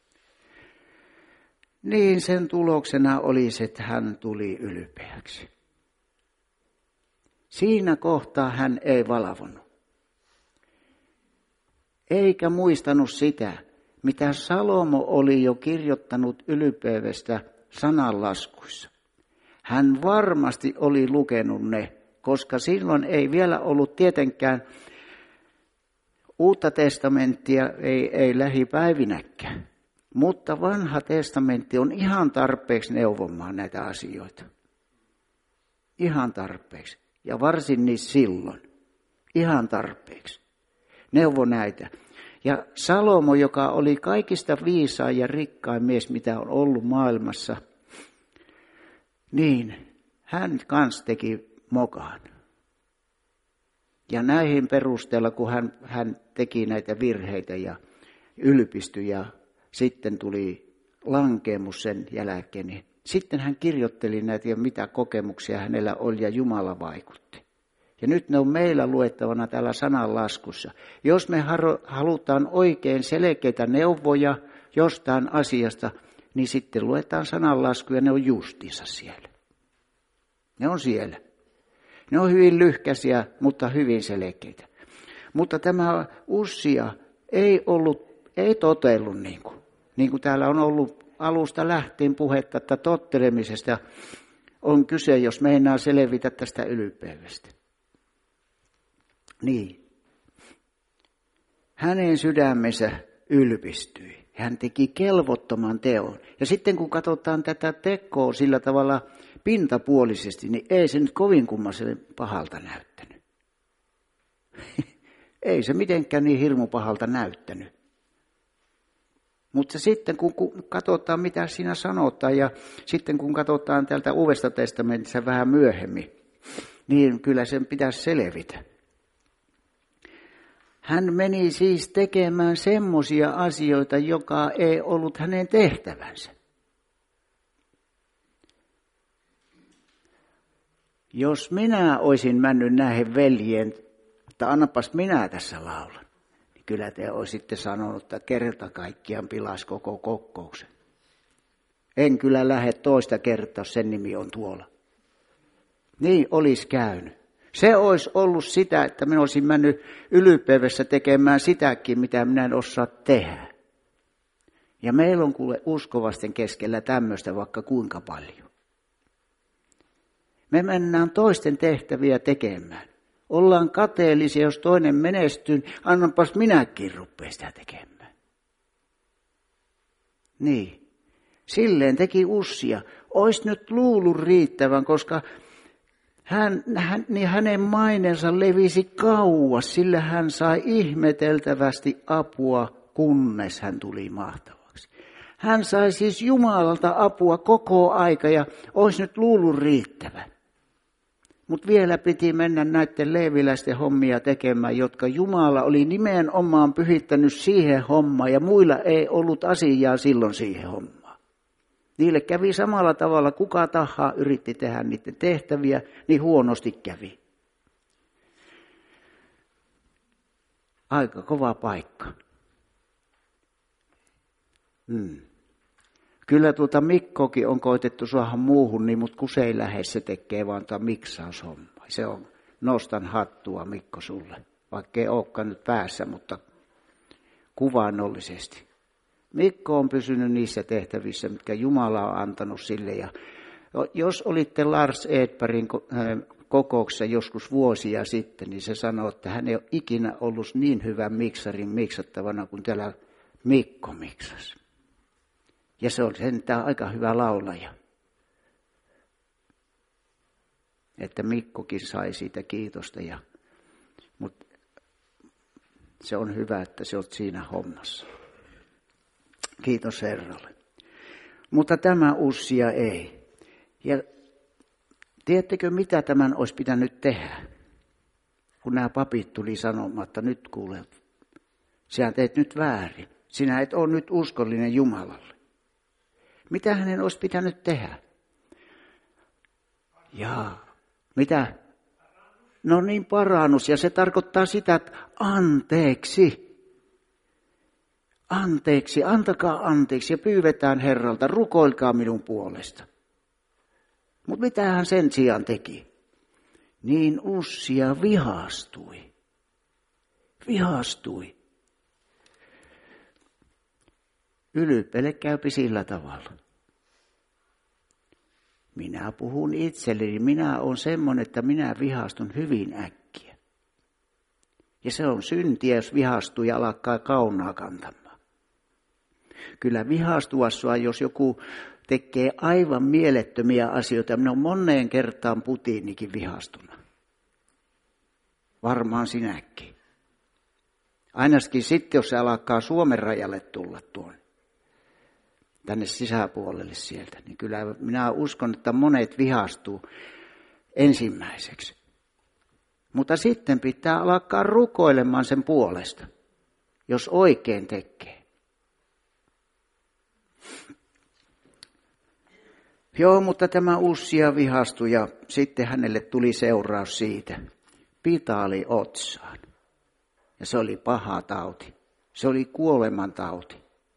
Niin sen tuloksena oli se, että hän tuli ylpeäksi. Siinä kohtaa hän ei valvonut. Eikä muistanut sitä, mitä Salomo oli jo kirjoittanut ylpeydestä sananlaskuissa. Hän varmasti oli lukenut ne, koska silloin ei vielä ollut tietenkään Uutta testamenttia, ei lähipäivinäkään. Mutta vanha testamentti on ihan tarpeeksi neuvomaan näitä asioita. Ihan tarpeeksi. Ja varsin niin silloin. Ihan tarpeeksi. Neuvo näitä. Ja Salomo, joka oli kaikista viisain ja rikkain mies, mitä on ollut maailmassa, niin hän kans teki mokaan. Ja näihin perusteella, kun hän teki näitä virheitä ja ylpistyi ja sitten tuli lankeemus sen jälkeen, niin sitten hän kirjoitteli näitä ja mitä kokemuksia hänellä oli ja Jumala vaikutti. Ja nyt ne on meillä luettavana täällä sananlaskussa. Jos me halutaan oikein selkeitä neuvoja jostain asiasta, niin sitten luetaan sananlasku ja ne on justiinsa siellä. Ne on siellä. Ne on hyvin lyhkäisiä, mutta hyvin selkeitä. Mutta tämä Ussia ei totellut niin kuin täällä on ollut alusta lähtien puhetta, että tottelemisesta on kyse, jos meinaa selvitä tästä ylpeydestä. Niin. Hänen sydämensä ylpistyi. Hän teki kelvottoman teon. Ja sitten kun katsotaan tätä tekoa sillä tavalla pintapuolisesti, niin ei se nyt kovin kummaselle pahalta näyttänyt. Ei se mitenkään niin hirmu pahalta näyttänyt. Mutta sitten kun katsotaan, mitä siinä sanotaan, ja sitten kun katsotaan täältä Uudesta testamentista vähän myöhemmin, niin kyllä sen pitäisi selvitä. Hän meni siis tekemään semmoisia asioita, joka ei ollut hänen tehtävänsä. Jos minä olisin mennyt näihin veljien, että annapas minä tässä laulan, niin kyllä te olisitte sanonut, että kerta kaikkiaan pilasi koko kokouksen. En kyllä lähde toista kertaa, sen nimi on tuolla. Niin olisi käynyt. Se olisi ollut sitä, että minä olisin mennyt ylpeydessä tekemään sitäkin, mitä minä en osaa tehdä. Ja meillä on kuule uskovasten keskellä tämmöistä vaikka kuinka paljon. Me mennään toisten tehtäviä tekemään. Ollaan kateellisia, jos toinen menestyy, annanpas minäkin rupea sitä tekemään. Niin, silleen teki Ussia. Ois nyt luullut riittävän, koska hänen mainensa levisi kauas, sillä hän sai ihmeteltävästi apua, kunnes hän tuli mahtavaksi. Hän sai siis Jumalalta apua koko aika ja olisi nyt luullut riittävän. Mutta vielä piti mennä näiden leeviläisten hommia tekemään, jotka Jumala oli nimenomaan pyhittänyt siihen hommaan ja muilla ei ollut asiaa silloin siihen hommaan. Niille kävi samalla tavalla, kuka tahansa yritti tehdä niiden tehtäviä, niin huonosti kävi. Aika kova paikka. Kyllä Mikkokin on koitettu saada muuhun, niin, mutta kun se ei lähde, se tekee vaan tuota miksaushommaa. nostan hattua, Mikko, sulle. Vaikka ei olekaan nyt päässä, mutta kuvaannollisesti. Mikko on pysynyt niissä tehtävissä, mitkä Jumala on antanut sille. Ja jos olitte Lars Edbergin kokouksessa joskus vuosia sitten, niin se sanoi, että hän ei ole ikinä ollut niin hyvän miksarin miksattavana kuin täällä Mikko miksasi. Ja se on sentään aika hyvä laulaja. Että Mikkokin sai siitä kiitosta. Mutta se on hyvä, että sä oot siinä hommassa. Kiitos Herralle. Mutta tämä Ussia ei. Ja tiedättekö, mitä tämän olisi pitänyt tehdä? Kun nämä papit tuli sanomaan, että nyt kuule, sinä teet nyt väärin. Sinä et ole nyt uskollinen Jumalalle. Mitä hänen olisi pitänyt tehdä? Mitä? No niin, parannus. Ja se tarkoittaa sitä, että anteeksi. Anteeksi, antakaa anteeksi ja pyydetään Herralta, rukoilkaa minun puolesta. Mutta mitä hän sen sijaan teki? Niin Ussia vihastui. Vihastui. Ylpeille käypi sillä tavalla. Minä puhun itselleni, minä olen semmoinen, että minä vihastun hyvin äkkiä. Ja se on syntiä, jos vihastuu ja alkaa kaunaa kantamaan. Kyllä vihastuessa, jos joku tekee aivan mielettömiä asioita, minä olen moneen kertaan Putinikin vihastuna. Varmaan sinäkin. Ainakin sitten, jos se alkaa Suomen rajalle tulla tänne sisäpuolelle sieltä, niin kyllä minä uskon, että monet vihastuu ensimmäiseksi. Mutta sitten pitää alkaa rukoilemaan sen puolesta, jos oikein tekee. Joo, mutta tämä Ussia vihastui ja sitten hänelle tuli seuraus siitä. Pitaali otsaan. Ja se oli paha tauti. Se oli kuolemantauti.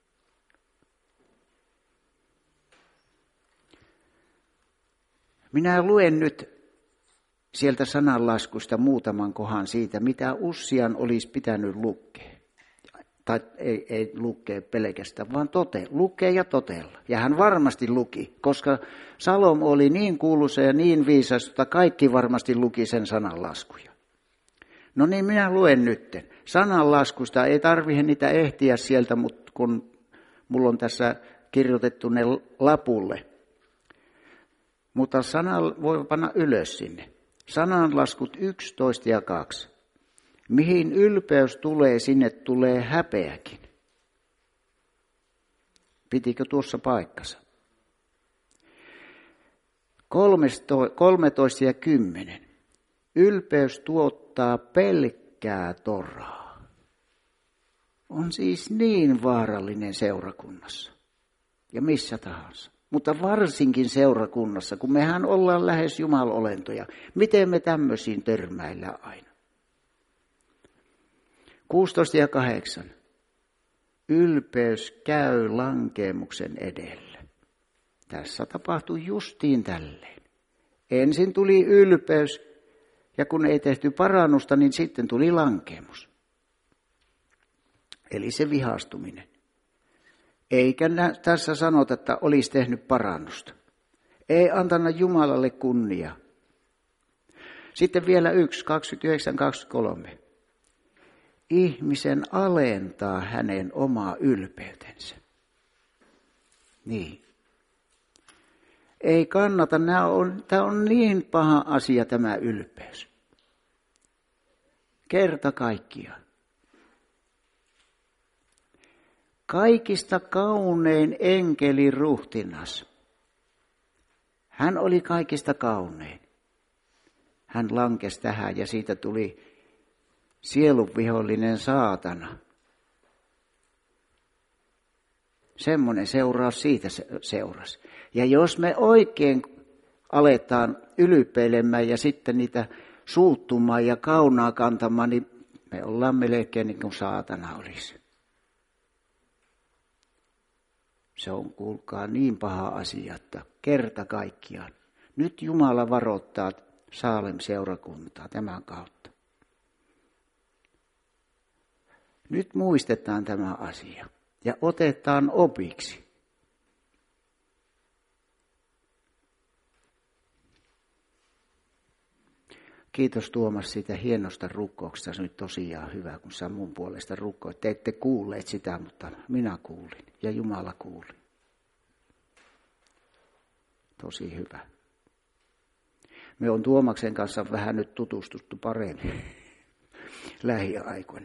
Minä luen nyt sieltä sananlaskusta muutaman kohan siitä, mitä Ussian olisi pitänyt lukea. Tai ei lukea pelkästään, vaan lukea ja totella. Ja hän varmasti luki, koska Salomo oli niin kuuluisa ja niin viisas, että kaikki varmasti luki sen sananlaskuja. No niin, minä luen nytten. Sananlaskusta ei tarvitse niitä ehtiä sieltä, mutta kun mulla on tässä kirjoitettu ne lapulle. Mutta voi panna ylös sinne. Sananlaskut 11 ja 2. Mihin ylpeys tulee, sinne tulee häpeäkin. Pitikö tuossa paikkansa? 13 ja 10. Ylpeys tuottaa pelkkää toraa. On siis niin vaarallinen seurakunnassa ja missä tahansa. Mutta varsinkin seurakunnassa, kun mehän ollaan lähes jumalolentoja. Miten me tämmöisiin törmäillään aina? 16 ja 8. Ylpeys käy lankeemuksen edellä. Tässä tapahtui justiin tälleen. Ensin tuli ylpeys, ja kun ei tehty parannusta, niin sitten tuli lankeemus. Eli se vihastuminen. Eikä tässä sanota, että olisi tehnyt parannusta. Ei antana Jumalalle kunniaa. Sitten vielä 29-23. Ihmisen alentaa hänen omaa ylpeytensä. Niin. Ei kannata, tämä on niin paha asia tämä ylpeys. Kerta kaikkiaan. Kaikista kaunein enkeli ruhtinas. Hän oli kaikista kaunein. Hän lankesi tähän ja siitä tuli sielunvihollinen saatana. Semmoinen seuraus siitä seurasi. Ja jos me oikein aletaan ylpeilemään ja sitten niitä suuttumaan ja kaunaa kantamaan, niin me ollaan melkein niin kuin saatana olisi. Se on, kuulkaa, niin paha asia, että kerta kaikkiaan. Nyt Jumala varoittaa Saalem-seurakuntaa tämän kautta. Nyt muistetaan tämä asia ja otetaan opiksi. Kiitos Tuomas siitä hienosta rukkouksesta. Se on tosiaan hyvä, kun sä mun puolesta rukkoit. Te ette kuulleet sitä, mutta minä kuulin ja Jumala kuuli. Tosi hyvä. Me on Tuomaksen kanssa vähän nyt tutustuttu paremmin lähiaikoina.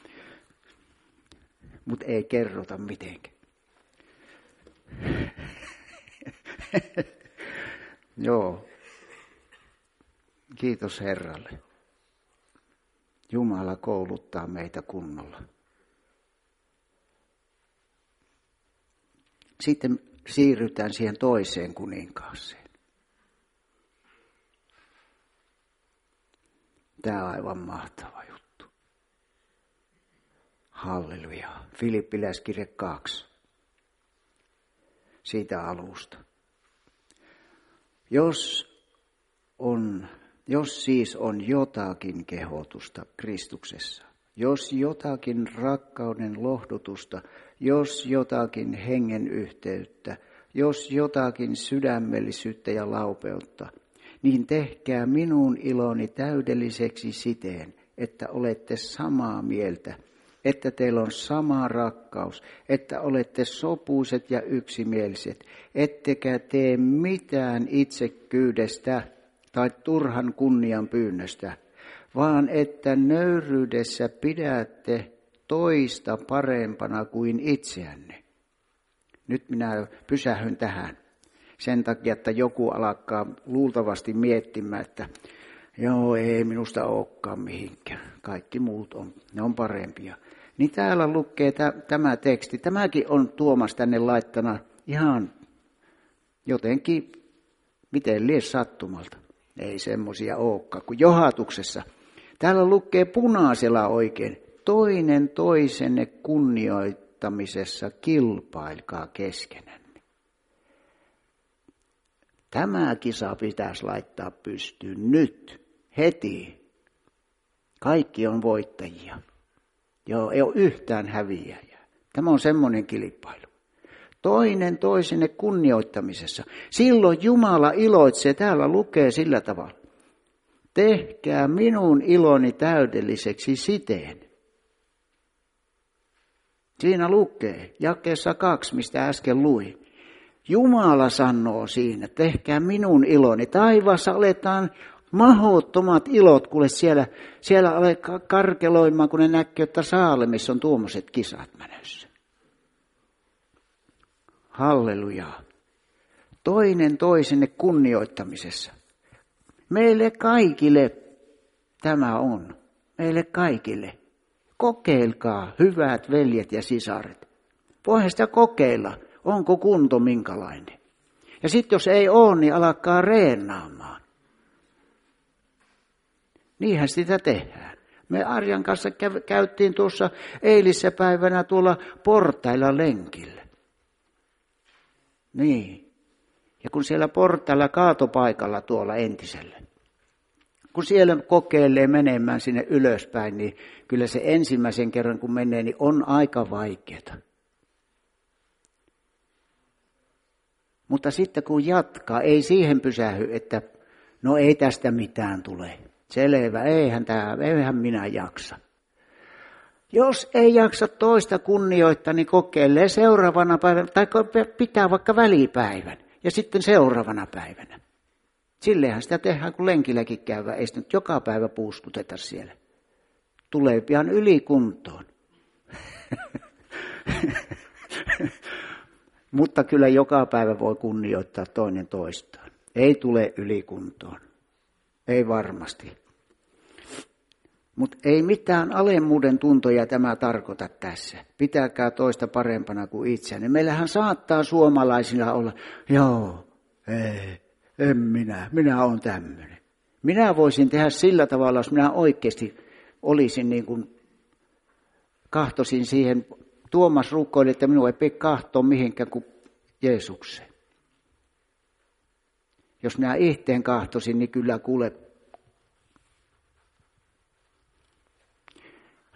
Mutta ei kerrota mitenkään. Joo. Kiitos Herralle. Jumala kouluttaa meitä kunnolla. Sitten siirrytään siihen toiseen kuninkaaseen. Tämä on aivan mahtava juttu. Halleluja. Filippiläiskirje 2. Siitä alusta. Jos siis on jotakin kehotusta Kristuksessa, jos jotakin rakkauden lohdutusta, jos jotakin hengen yhteyttä, jos jotakin sydämellisyyttä ja laupeutta, niin tehkää minun iloni täydelliseksi siten, että olette samaa mieltä, että teillä on sama rakkaus, että olette sopuiset ja yksimieliset, ettekä tee mitään itsekkyydestä tai turhan kunnian pyynnöstä, vaan että nöyryydessä pidätte toista parempana kuin itseänne. Nyt minä pysähyn tähän sen takia, että joku alkaa luultavasti miettimään, että joo, ei minusta olekaan mihinkään. Kaikki muut ne on parempia. Niin täällä lukee tämä teksti. Tämäkin on Tuomas tänne laittana ihan jotenkin, miten lie sattumalta. Ei semmoisia olekaan kuin johatuksessa. Täällä lukee punaisella oikein. Toinen toisenne kunnioittamisessa kilpailkaa keskenänne. Tämä kisa pitäisi laittaa pystyyn nyt, heti. Kaikki on voittajia. Joo, ei ole yhtään häviäjää. Tämä on semmoinen kilpailu. Toinen toisenne kunnioittamisessa. Silloin Jumala iloitsee, täällä lukee sillä tavalla. Tehkää minun iloni täydelliseksi siten. Siinä lukee, jakeessa 2, mistä äsken luin. Jumala sanoo siinä, tehkää minun iloni. Taivaassa aletaan mahdottomat ilot, kuule siellä aletaan karkeloimaan, kun ne näkee, että Saalemissa on tuommoiset kisat menossa. Halleluja. Toinen toisenne kunnioittamisessa. Meille kaikille tämä on. Meille kaikille. Kokeilkaa, hyvät veljet ja sisaret. Voihan sitä kokeilla, onko kunto minkälainen. Ja sitten jos ei ole, niin alkaa reenaamaan. Niinhän sitä tehdään. Me Arjan kanssa käytiin tuossa eilissä päivänä tuolla portailla lenkillä. Niin. Ja kun siellä portailla kaatopaikalla tuolla entisellä, kun siellä kokeilee menemään sinne ylöspäin, niin kyllä se ensimmäisen kerran kun menee, niin on aika vaikeaa. Mutta sitten kun jatkaa, ei siihen pysähy, että no ei tästä mitään tule. Selvä, eihän minä jaksa. Jos ei jaksa toista kunnioittaa, niin kokeilee seuraavana päivänä, tai pitää vaikka välipäivän, ja sitten seuraavana päivänä. Silleenhän sitä tehdään, kun lenkilläkin käyvä, ei sitä nyt joka päivä puuskuteta siellä. Tulee pian ylikuntoon. Mutta kyllä joka päivä voi kunnioittaa toinen toistaan. Ei tule ylikuntoon. Ei varmasti. Mutta ei mitään alemmuuden tuntoja tämä tarkoita tässä. Pitäkää toista parempana kuin itseänne. Meillähän saattaa suomalaisilla olla, joo, en minä olen tämmöinen. Minä voisin tehdä sillä tavalla, jos minä oikeasti olisin niin kuin, kahtoisin siihen. Tuomas rukoili, että minua ei pidä kahtoa mihinkään kuin Jeesukseen. Jos minä itteen kahtoisin, niin kyllä kuule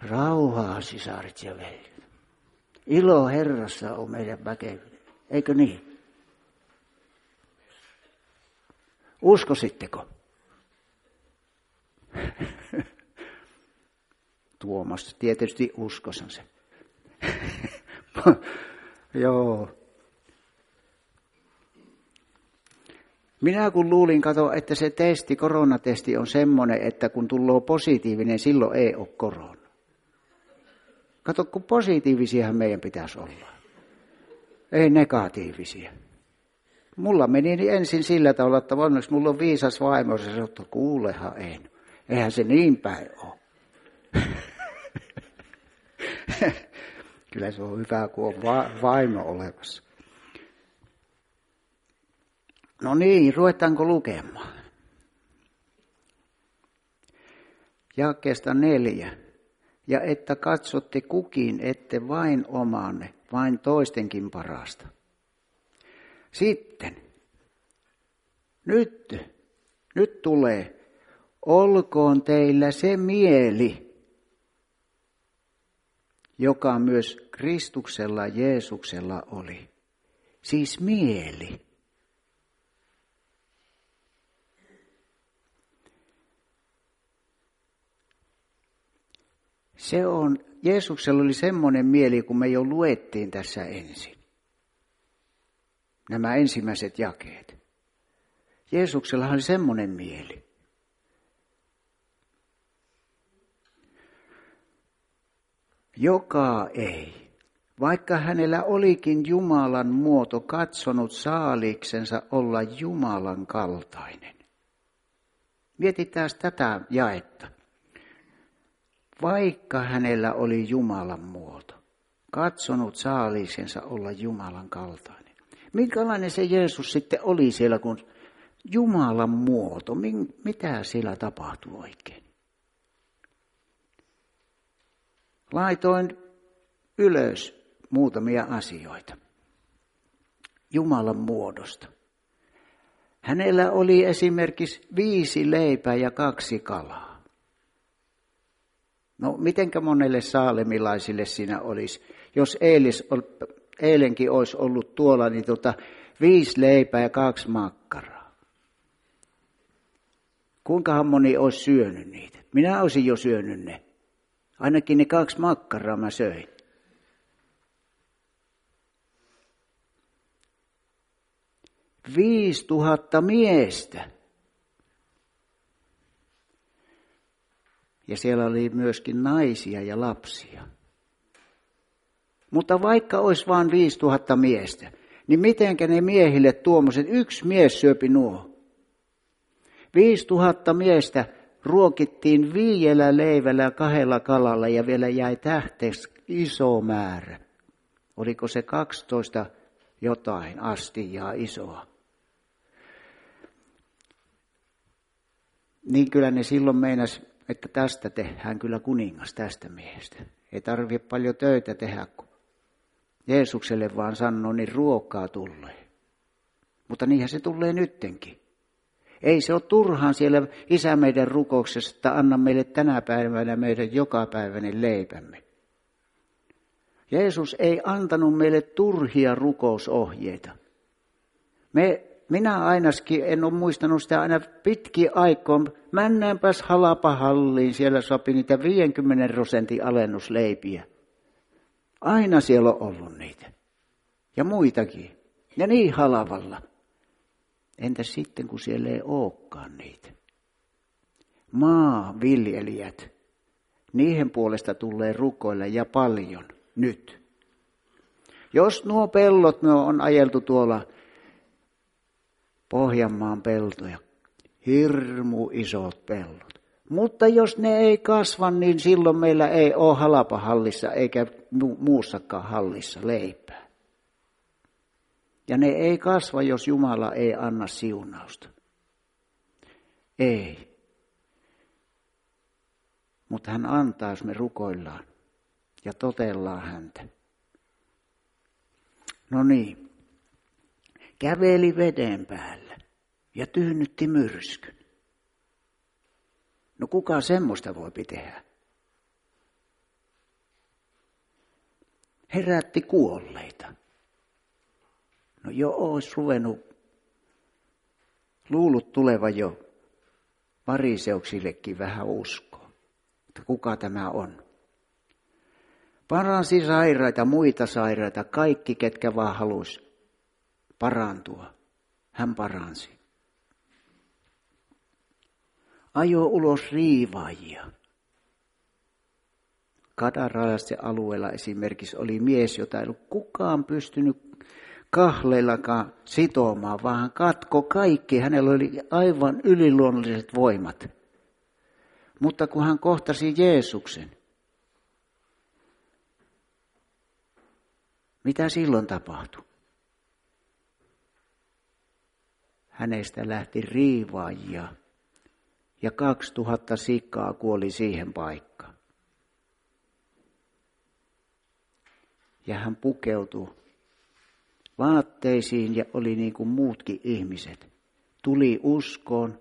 Rauhaa, sisarit ja veljet. Ilo Herrassa on meidän väkevyyden. Eikö niin? Uskositteko? Tuomas tietysti uskosan se. Joo. Minä kun luulin, että se testi, koronatesti on semmoinen, että kun tulee positiivinen, silloin ei ole korona. Kato, kun positiivisiahan meidän pitäisi olla. Ei negatiivisia. Mulla meni ensin sillä tavalla, että onneksi mulla on viisas vaimo, ja se sanoi, että kuulehan en. Eihän se niin päin ole. Kyllä se on hyvä, kun on vaimo olemassa. No niin, ruvetaanko lukemaan? Jakeesta 4. Ja että katsotte kukin, ette vain omanne, vain toistenkin parasta. Sitten, nyt tulee, olkoon teillä se mieli, joka myös Kristuksella Jeesuksella oli. Siis mieli. Jeesuksella oli semmoinen mieli, kun me jo luettiin tässä ensin. Nämä ensimmäiset jakeet. Jeesuksellahan oli semmoinen mieli. Joka ei, vaikka hänellä olikin Jumalan muoto, katsonut saaliksensa olla Jumalan kaltainen. Mietitään tätä jaetta. Vaikka hänellä oli Jumalan muoto, katsonut saaliksensa olla Jumalan kaltainen. Minkälainen se Jeesus sitten oli siellä, kun Jumalan muoto, mitä siellä tapahtui oikein? Laitoin ylös muutamia asioita Jumalan muodosta. Hänellä oli esimerkiksi 5 leipää ja 2 kalaa. No, mitenkä monelle saalemilaisille siinä olisi? Jos eilenkin olisi ollut tuolla, niin 5 leipää ja 2 makkaraa. Kuinkahan moni olisi syönyt niitä? Minä olisin jo syönyt ne. Ainakin ne 2 makkaraa mä söin. – 5000 miestä. Ja siellä oli myöskin naisia ja lapsia. Mutta vaikka olisi vain 5000 miestä, niin mitenkä ne miehille tuommoiset, 1 mies syöpi nuo. 5000 miestä ruokittiin 5 leivällä ja 2 kalalla ja vielä jäi tähteeksi iso määrä. Oliko se 12 jotain astiaa isoa? Niin kyllä ne silloin meinasi, että tästä tehdään kyllä kuningas tästä miehestä. Ei tarvitse paljon töitä tehdä, kun Jeesukselle vaan sanoo, niin ruokaa tulee. Mutta niinhän se tulee nyttenkin. Ei se ole turhaan siellä Isä meidän rukouksessa, että anna meille tänä päivänä meidän jokapäiväinen leipämme. Jeesus ei antanut meille turhia rukousohjeita. Minä ainakin en ole muistanut sitä aina pitkin aikaa. Mennäänpäs Halapahalliin, siellä sopi niitä 50% alennusleipiä. Aina siellä on ollut niitä. Ja muitakin. Ja niin halavalla. Entäs sitten, kun siellä ei olekaan niitä? Maanviljelijät. Niihin puolesta tulee rukoilla ja paljon nyt. Jos nuo pellot, me on ajeltu tuolla Pohjanmaan peltoja, hirmu isot pellot. Mutta jos ne ei kasva, niin silloin meillä ei ole Halapahallissa eikä muussakaan hallissa leipää. Ja ne ei kasva, jos Jumala ei anna siunausta. Ei. Mutta hän antaa, jos me rukoillaan ja totellaan häntä. No niin. Käveli veden päällä ja tyynnytti myrskyn. No kuka semmoista voi tehdä? herätti kuolleita. No jo olisi ruvennut luullut tuleva jo fariseuksillekin vähän uskoa, että kuka tämä on. Paransi sairaita, muita sairaita, kaikki ketkä vaan halusi parantua. Hän paransi. Ajoi ulos riivaajia. Gadaralaisten alueella esimerkiksi oli mies, jota ei ollut kukaan pystynyt kahleillakaan sitomaan, vaan hän katkoi kaikki. Hänellä oli aivan yliluonnolliset voimat. Mutta kun hän kohtasi Jeesuksen, mitä silloin tapahtui? Hänestä lähti riivaajia ja 2000 sikaa kuoli siihen paikkaan. Ja hän pukeutui vaatteisiin ja oli niin kuin muutkin ihmiset. Tuli uskoon,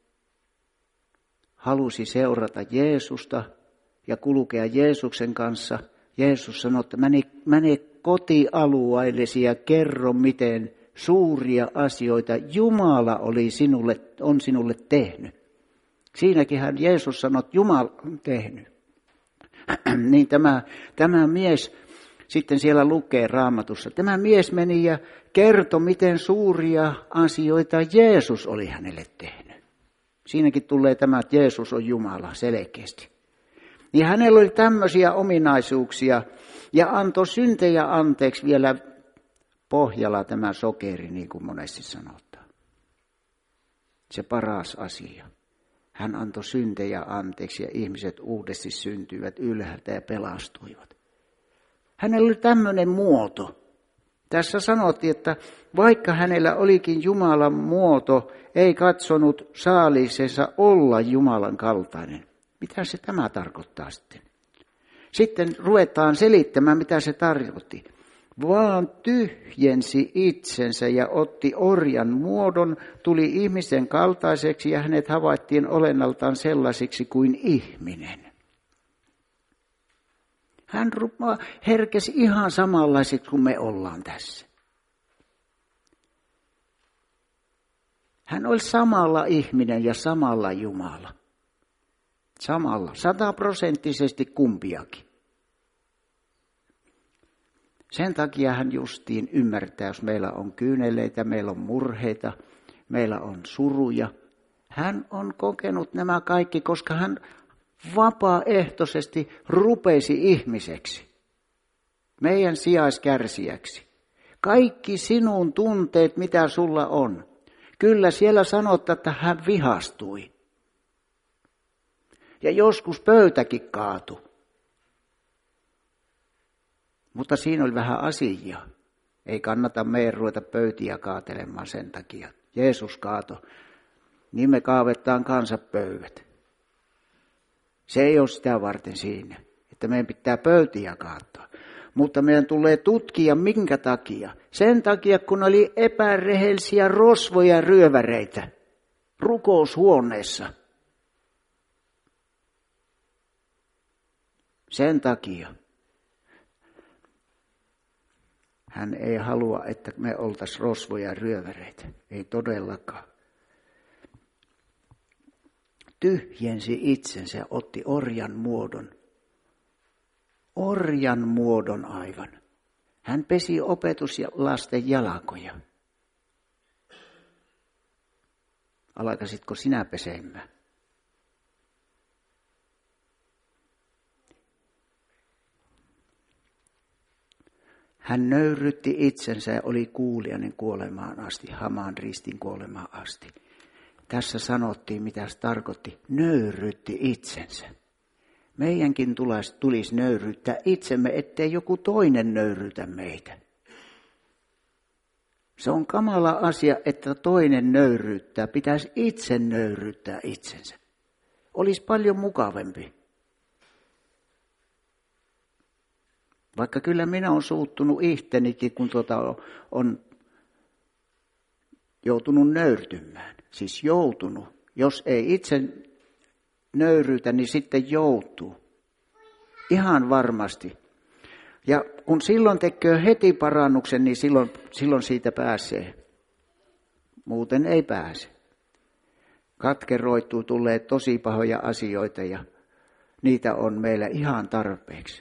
halusi seurata Jeesusta ja kulkea Jeesuksen kanssa. Jeesus sanoi, että mene kotialueillesi ja kerro, miten suuria asioita Jumala on sinulle tehnyt. Siinäkin Jeesus sanoi, että Jumala on tehnyt. Niin tämä mies sitten siellä lukee Raamatussa. Tämä mies meni ja kertoi, miten suuria asioita Jeesus oli hänelle tehnyt. Siinäkin tulee tämä, että Jeesus on Jumala selkeästi. Niin hänellä oli tämmöisiä ominaisuuksia ja antoi syntejä anteeksi vielä pohjalla tämä sokeri, niin kuin monesti sanotaan. Se paras asia. Hän antoi syntejä anteeksi ja ihmiset uudesti syntyivät ylhäältä ja pelastuivat. Hänellä oli tämmöinen muoto. Tässä sanottiin, että vaikka hänellä olikin Jumalan muoto, ei katsonut saalisensa olla Jumalan kaltainen. Mitä se tämä tarkoittaa sitten? Sitten ruvetaan selittämään, mitä se tarkoitti. Vaan tyhjensi itsensä ja otti orjan muodon, tuli ihmisen kaltaiseksi ja hänet havaittiin olennaltaan sellaisiksi kuin ihminen. Hän herkesi ihan samanlaiseksi kuin me ollaan tässä. Hän oli samalla ihminen ja samalla Jumala. Samalla, 100% kumpiakin. Sen takia hän justiin ymmärtää, jos meillä on kyyneleitä, meillä on murheita, meillä on suruja. Hän on kokenut nämä kaikki, koska hän vapaaehtoisesti rupesi ihmiseksi, meidän sijaiskärsijäksi. Kaikki sinun tunteet, mitä sulla on. Kyllä siellä sanotaan, että hän vihastui. Ja joskus pöytäkin kaatui. Mutta siinä oli vähän asiaa. Ei kannata meidän ruveta pöytiä kaatelemaan sen takia. Jeesus kaatoi. Niin me kaavetaan kanssa pöydät. Se ei ole sitä varten siinä, että meidän pitää pöytiä kaataa. Mutta meidän tulee tutkia minkä takia. Sen takia, kun oli epärehellisiä rosvoja ryöväreitä rukoushuoneessa. Sen takia. Hän ei halua, että me oltaisiin rosvoja ryöväreitä. Ei todellakaan. Tyhjensi itsensä ja otti orjan muodon. Orjan muodon aivan. Hän pesi opetuslasten jalkoja. Alkaisitko sinä pesemään? Hän nöyrytti itsensä ja oli kuulijainen kuolemaan asti, hamaan ristin kuolemaan asti. Tässä sanottiin, mitä se tarkoitti. Nöyrytti itsensä. Meidänkin tulisi nöyryttää itsemme, ettei joku toinen nöyrytä meitä. Se on kamala asia, että toinen nöyryyttää. Pitäisi itse nöyryyttää itsensä. Olisi paljon mukavampi. Vaikka kyllä minä olen suuttunut ihtenikin, kun on joutunut nöyrtymään. Siis joutunut. Jos ei itse nöyryytä, niin sitten joutuu. Ihan varmasti. Ja kun silloin tekee heti parannuksen, niin silloin siitä pääsee. Muuten ei pääse. Katkeroituu, tulee tosi pahoja asioita ja niitä on meillä ihan tarpeeksi.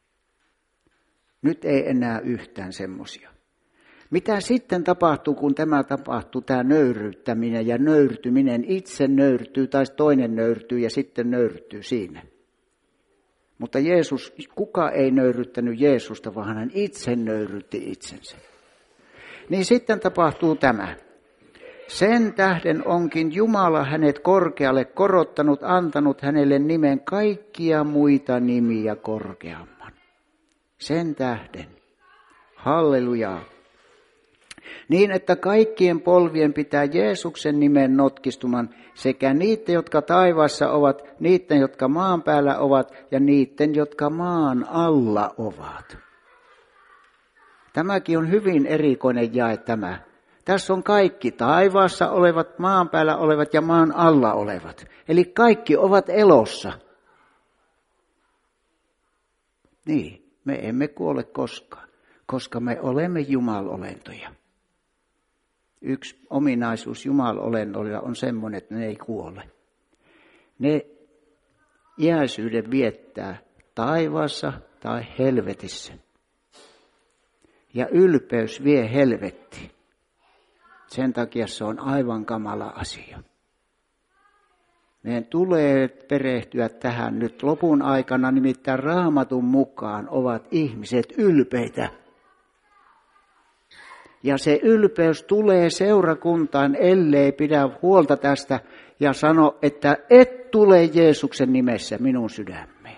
Nyt ei enää yhtään semmoisia. Mitä sitten tapahtuu, kun tämä tapahtuu, tämä nöyryyttäminen ja nöyrtyminen, itse nöyrtyy tai toinen nöyrtyy ja sitten nöyrtyy siinä. Mutta kuka ei nöyrryttänyt Jeesusta, vaan hän itse nöyrrytti itsensä. Niin sitten tapahtuu tämä. Sen tähden onkin Jumala hänet korkealle korottanut, antanut hänelle nimen kaikkia muita nimiä korkeamman. Sen tähden. Hallelujaa. Niin, että kaikkien polvien pitää Jeesuksen nimen notkistuman sekä niiden, jotka taivaassa ovat, niiden, jotka maan päällä ovat ja niiden, jotka maan alla ovat. Tämäkin on hyvin erikoinen jae tämä. Tässä on kaikki taivaassa olevat, maan päällä olevat ja maan alla olevat. Eli kaikki ovat elossa. Niin, me emme kuole koskaan, koska me olemme jumalolentoja. Yksi ominaisuus jumalolennoilla on semmoinen, että ne ei kuole. Ne iäisyyden viettää taivaassa tai helvetissä. Ja ylpeys vie helvettiin. Sen takia se on aivan kamala asia. Meidän tulee perehtyä tähän nyt lopun aikana, nimittäin Raamatun mukaan ovat ihmiset ylpeitä. Ja se ylpeys tulee seurakuntaan, ellei pidä huolta tästä ja sano, että et tule Jeesuksen nimessä minun sydämeen.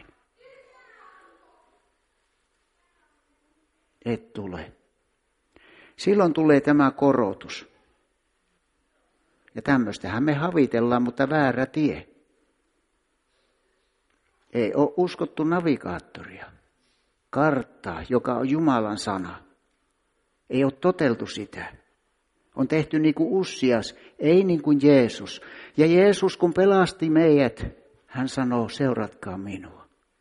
Et tule. Silloin tulee tämä korotus. Ja tämmöistähän me havitellaan, mutta väärä tie. Ei ole uskottu navigaattoria, karttaa, joka on Jumalan sana. Ei ole toteltu sitä. On tehty niin kuin Ussias, ei niin kuin Jeesus. Ja Jeesus kun pelasti meidät, hän sanoo, seuratkaa minua.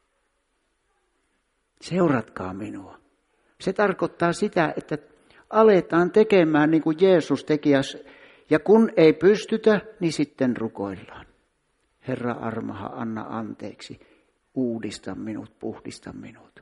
Seuratkaa minua. Se tarkoittaa sitä, että aletaan tekemään niin kuin Jeesus teki. Ja kun ei pystytä, niin sitten rukoillaan. Herra armaha, anna anteeksi. Uudista minut, puhdista minut.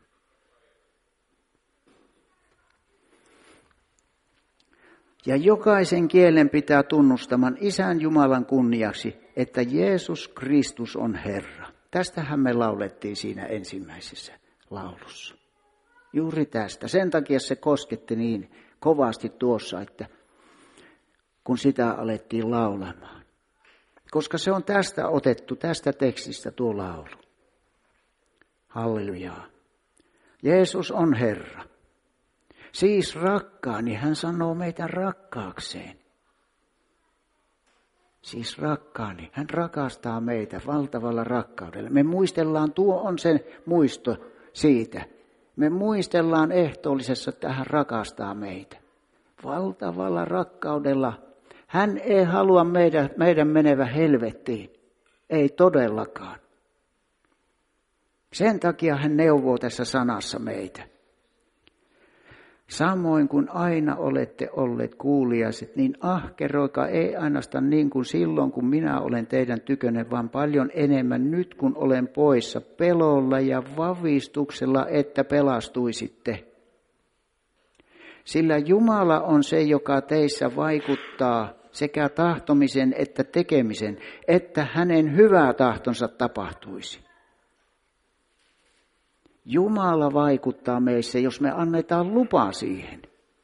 Ja jokaisen kielen pitää tunnustaman Isän Jumalan kunniaksi, että Jeesus Kristus on Herra. Tästähän me laulettiin siinä ensimmäisessä laulussa. Juuri tästä. Sen takia se kosketti niin kovasti tuossa, että kun sitä alettiin laulamaan. Koska se on tästä otettu, tästä tekstistä tuo laulu. Hallelujaa. Jeesus on Herra. Siis rakkaani, hän sanoo meitä rakkaakseen. Siis rakkaani, hän rakastaa meitä valtavalla rakkaudella. Me muistellaan, tuo on se muisto siitä. Me muistellaan ehtoollisessa, että hän rakastaa meitä. Valtavalla rakkaudella. Hän ei halua meidän menevä helvettiin. Ei todellakaan. Sen takia hän neuvoo tässä sanassa meitä. Samoin kuin aina olette olleet kuuliaiset, niin ahkeroika ei ainoastaan niin kuin silloin, kun minä olen teidän tykönne, vaan paljon enemmän nyt, kun olen poissa pelolla ja vavistuksella, että pelastuisitte. Sillä Jumala on se, joka teissä vaikuttaa sekä tahtomisen että tekemisen, että hänen hyvä tahtonsa tapahtuisi. Jumala vaikuttaa meissä, jos me annetaan lupa siihen.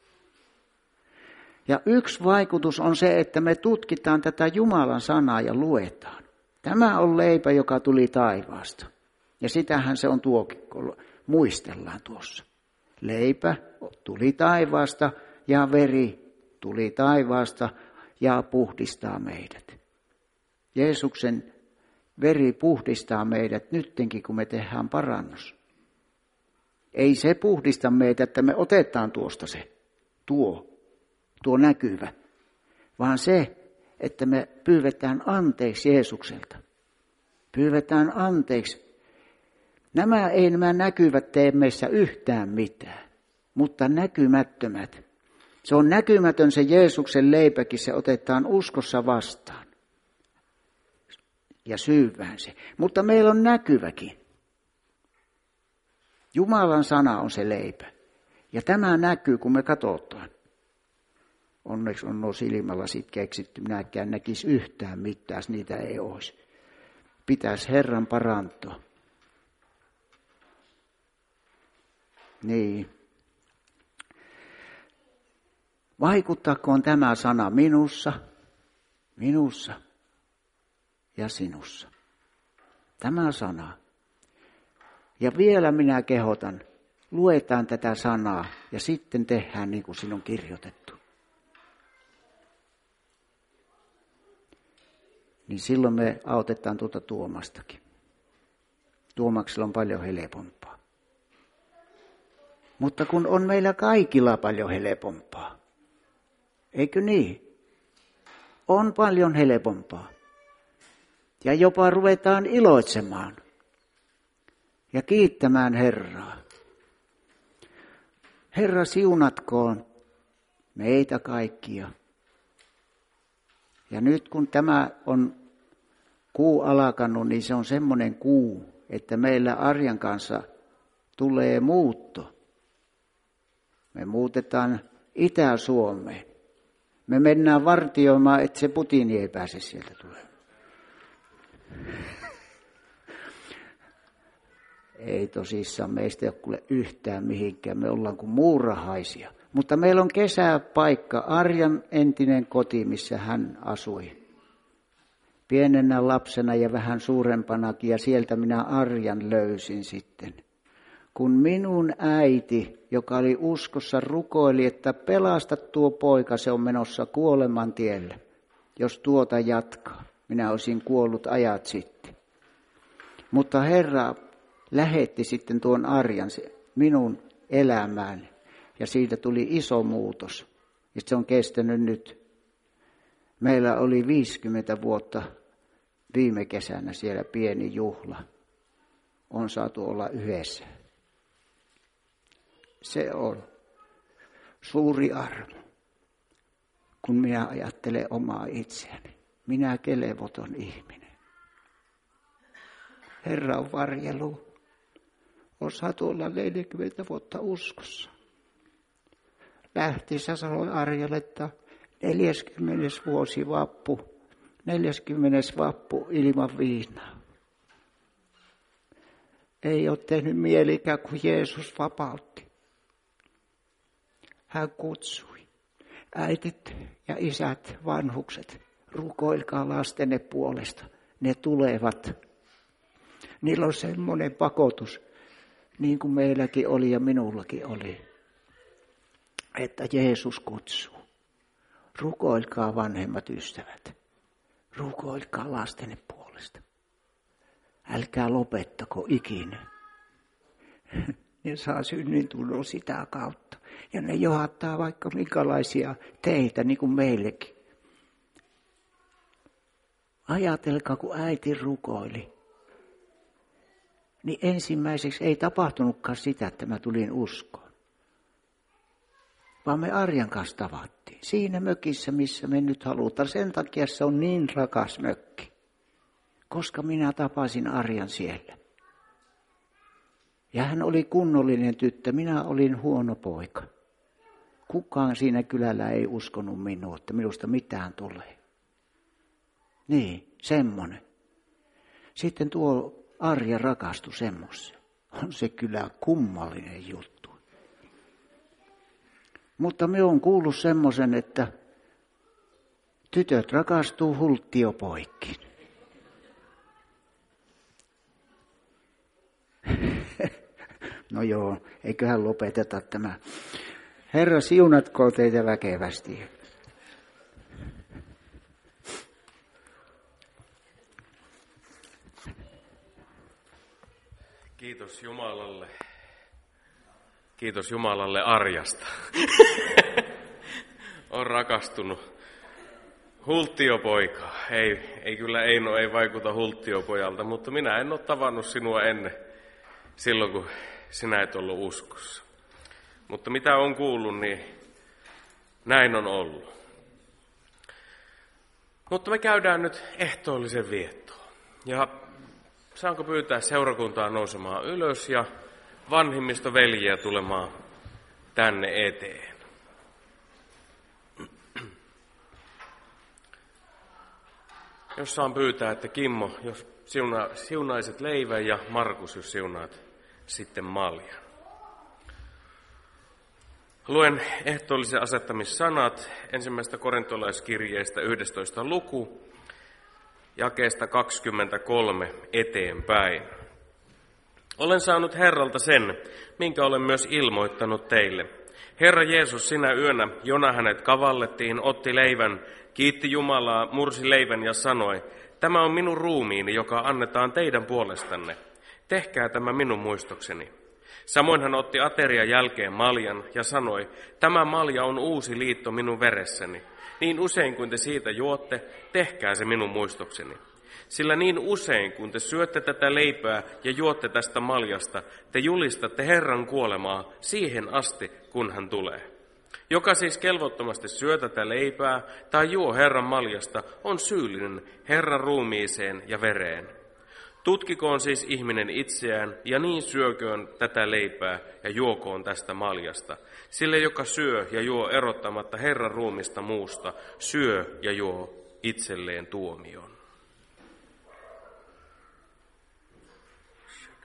Ja yksi vaikutus on se, että me tutkitaan tätä Jumalan sanaa ja luetaan. Tämä on leipä, joka tuli taivaasta. Ja sitähän se on tuokin, kun muistellaan tuossa. Leipä tuli taivaasta ja veri tuli taivaasta ja puhdistaa meidät. Jeesuksen veri puhdistaa meidät nyttenkin, kun me tehdään parannus. Ei se puhdista meitä, että me otetaan tuosta se, tuo näkyvä, vaan se, että me pyydetään anteeksi Jeesukselta. Pyydetään anteeksi Nämä näkyvät tee meissä yhtään mitään, mutta näkymättömät. Se on näkymätön se Jeesuksen leipäkin, se otetaan uskossa vastaan. Ja syyvään se. Mutta meillä on näkyväkin. Jumalan sana on se leipä. Ja tämä näkyy, kun me katsotaan. Onneksi on nuo silmälasit keksitty. Minäkään näkisi yhtään mitään, niitä ei olisi. Pitäisi Herran parantua. Niin. Vaikuttakoon tämä sana minussa ja sinussa. Tämä sana. Ja vielä minä kehotan, luetaan tätä sanaa ja sitten tehdään niin kuin siinä on kirjoitettu. Niin silloin me autetaan tuota Tuomastakin. Tuomaksella on paljon helpompaa. Mutta kun on meillä kaikilla paljon helpompaa. Eikö niin? On paljon helpompaa. Ja jopa ruvetaan iloitsemaan ja kiittämään Herraa. Herra siunatkoon meitä kaikkia. Ja nyt kun tämä on kuu alkanut, niin se on semmoinen kuu, että meillä Arjan kanssa tulee muutto. Me muutetaan Itä-Suomeen. Me mennään vartioimaan, että se Putini ei pääse sieltä tulemaan. Ei tosissaan, meistä ei ole kuule yhtään mihinkään, me ollaan kuin muurahaisia. Mutta meillä on kesäpaikka, Arjan entinen koti, missä hän asui. Pienenä lapsena ja vähän suurempanakin, ja sieltä minä Arjan löysin sitten. Kun minun äiti, joka oli uskossa, rukoili, että pelasta tuo poika, se on menossa kuoleman tielle. Jos tuota jatkaa, minä olisin kuollut ajat sitten. Mutta Herra lähetti sitten tuon Arjan minun elämään, ja siitä tuli iso muutos. Ja se on kestänyt nyt. Meillä oli 50 vuotta viime kesänä siellä pieni juhla. On saatu olla yhdessä. Se on suuri armo, kun minä ajattelen omaa itseäni. Minä kelevoton ihminen. Herra on varjelu. On saatu olla 40 vuotta uskossa. Lähtiessä sanoi Arjalle, että 40. vuosi vappu, 40. vappu ilman viinaa. Ei ole tehnyt mielikään, kun Jeesus vapautti. Hän kutsui. Äitit ja isät, vanhukset, rukoilkaa lastenne puolesta. Ne tulevat. Niillä on semmoinen pakotus, niin kuin meilläkin oli ja minullakin oli, että Jeesus kutsuu. Rukoilkaa vanhemmat ystävät. Rukoilkaa lastenne puolesta. Älkää lopettako ikinä. Ne saa synnintunnon sitä kautta. Ja ne johdattaa vaikka minkälaisia teitä, niin kuin meillekin. Ajatelkaa, kun äiti rukoili. Niin ensimmäiseksi ei tapahtunutkaan sitä, että mä tulin uskoon. Vaan me Arjan kanssa tavattiin. Siinä mökissä, missä me nyt halutaan. Sen takia se on niin rakas mökki. Koska minä tapasin Arjan siellä. Ja hän oli kunnollinen tyttö, minä olin huono poika. Kukaan siinä kylällä ei uskonut minua, että minusta mitään tulee. Niin, semmoinen. Sitten tuo Arja rakastui semmoisen. On se kyllä kummallinen juttu. Mutta me on kuullut semmoisen, että tytöt rakastuu hulttiopoikkiin. No joo, eiköhän lopeteta tämä. Herra, siunatkoon teitä väkevästi. Kiitos Jumalalle. Kiitos Jumalalle Arjasta. On rakastunut hulttiopoikaa. Ei kyllä Eino ei vaikuta hulttiopojalta, mutta minä en ole tavannut sinua ennen. silloin, kun sinä et ollut uskossa. Mutta mitä on kuullut, niin näin on ollut. Mutta me käydään nyt ehtoollisen viettoon. Ja saanko pyytää seurakuntaa nousemaan ylös ja vanhimmistoveljiä tulemaan tänne eteen. Jos saan pyytää, että Kimmo, jos siunaiset leivän ja Markus, jos siunaat sitten maljan. Luen ehtoollisen asettamissanat 1. korintolaiskirjeestä 11. luku, jakeesta 23 eteenpäin. Olen saanut Herralta sen, minkä olen myös ilmoittanut teille. Herra Jeesus sinä yönä, jona hänet kavallettiin, otti leivän, kiitti Jumalaa, mursi leivän ja sanoi, tämä on minun ruumiini, joka annetaan teidän puolestanne. Tehkää tämä minun muistokseni. Samoin hän otti aterian jälkeen maljan ja sanoi, tämä malja on uusi liitto minun veressäni. Niin usein kuin te siitä juotte, tehkää se minun muistokseni. Sillä niin usein kun te syötte tätä leipää ja juotte tästä maljasta, te julistatte Herran kuolemaa siihen asti, kun hän tulee. Joka siis kelvottomasti syö tätä leipää tai juo Herran maljasta, on syyllinen Herran ruumiiseen ja vereen. Tutkikoon siis ihminen itseään ja niin syököön tätä leipää ja juokoon tästä maljasta. Sillä joka syö ja juo erottamatta Herran ruumista muusta, syö ja juo itselleen tuomion.